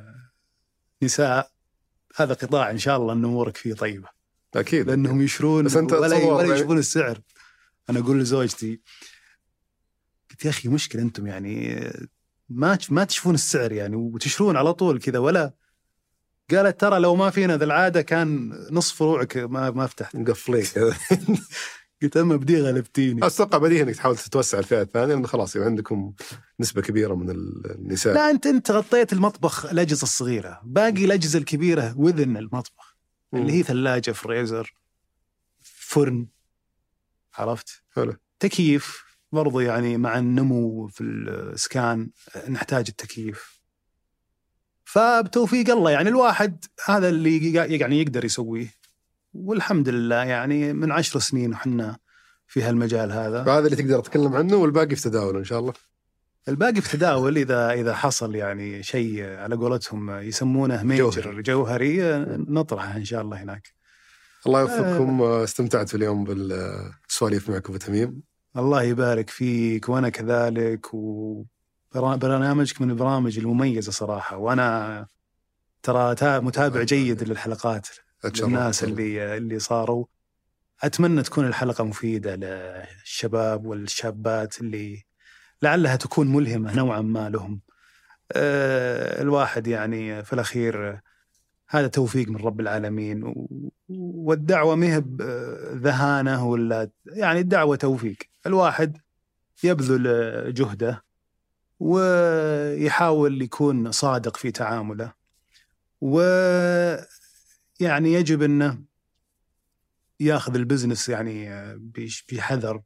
نساء هذا قطاع ان شاء الله ان امورك فيه طيبه. اكيد. لانهم يشرون ولا, ولا يشوفون السعر. انا اقول لزوجتي قلت يا أخي مشكلة أنتم يعني ما ما تشوفون السعر يعني وتشرون على طول كذا ولا. قالت ترى لو ما فينا ذا العادة كان نصف فروعك ما ما فتحت. مقفليك. قلت أما بدي غلبتيني. أتوقع بديهي إنك تحاول تتوسع الفئة الثانية لأن خلاص يعني عندكم نسبة كبيرة من النساء. لا أنت أنت غطيت المطبخ الأجهزة الصغيرة، باقي الأجهزة الكبيرة وذن المطبخ م. اللي هي ثلاجة، فريزر، فرن، عرفت؟ حلو. تكييف برضو يعني مع النمو في الإسكان نحتاج التكييف. فبتوفيق الله يعني الواحد هذا اللي يعني يقدر يسويه، والحمد لله يعني من عشر سنين وحنا في هالمجال هذا. فهذا اللي تقدر تتكلم عنه والباقي في تداول إن شاء الله. الباقي في تداول إذا إذا حصل يعني شيء على قولتهم يسمونه ميجر جوهري نطرحه إن شاء الله هناك. الله يوفقكم. آه. استمتعت في اليوم بالسواليف معكم بتميم. الله يبارك فيك وأنا كذلك، وبرنامجك من البرامج المميزة صراحة، وأنا ترى متابع جيد للحلقات للناس اللي اللي صاروا. أتمنى تكون الحلقة مفيدة للشباب والشابات اللي لعلها تكون ملهمة نوعا ما لهم. أه الواحد يعني في الأخير هذا توفيق من رب العالمين، والدعوة مهب ذهانة ولا يعني الدعوة توفيق. الواحد يبذل جهده ويحاول يكون صادق في تعامله، ويعني يجب أنه ياخذ البزنس يعني بحذر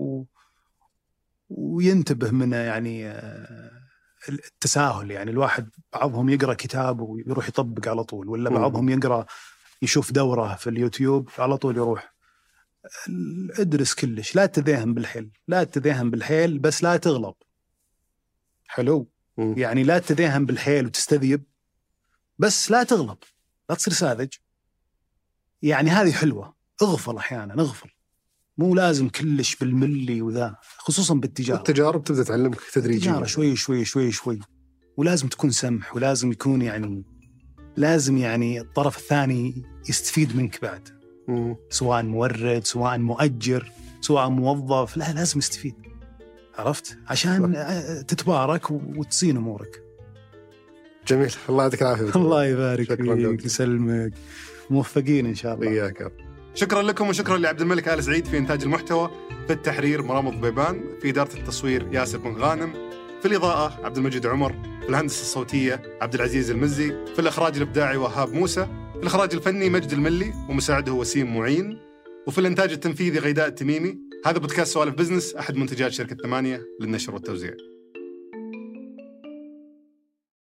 وينتبه من يعني التساهل. يعني الواحد بعضهم يقرأ كتاب ويروح يطبق على طول، ولا بعضهم يقرأ يشوف دورة في اليوتيوب على طول يروح. ادرس كلش، لا تذهن بالحيل، لا تذهن بالحيل بس لا تغلب. حلو. م. يعني لا تذهن بالحيل وتستذيب بس لا تغلب، لا تصير ساذج. يعني هذه حلوة. اغفل أحيانا، اغفل، مو لازم كلش بالملي وذا، خصوصا بالتجارة. التجارة بتبدأ تعلمك تدريجيا. التجارة شوي شوي شوي شوي، ولازم تكون سمح، ولازم يكون يعني لازم يعني الطرف الثاني يستفيد منك بعد. م. سواء مورد، سواء مؤجر، سواء موظف، لا لازم يستفيد. عرفت؟ عشان صح. تتبارك وتصين أمورك. جميل. الله يعطيك العافية. الله يبارك فيك يسلمك. موفقين إن شاء الله. إياك. شكرا لكم، وشكرا لعبد الملك آل سعيد في إنتاج المحتوى، في التحرير مرام الضبيبان، في إدارة التصوير ياسر بن غانم، في الإضاءة عبد المجيد عمر، في الهندسة الصوتية عبد العزيز المزي، في الإخراج الإبداعي وهاب موسى، في الإخراج الفني مجد الملي ومساعده وسيم معين، وفي الإنتاج التنفيذي غيداء التميمي. هذا بودكاست سوالف بزنس، أحد منتجات شركة ثمانية للنشر والتوزيع.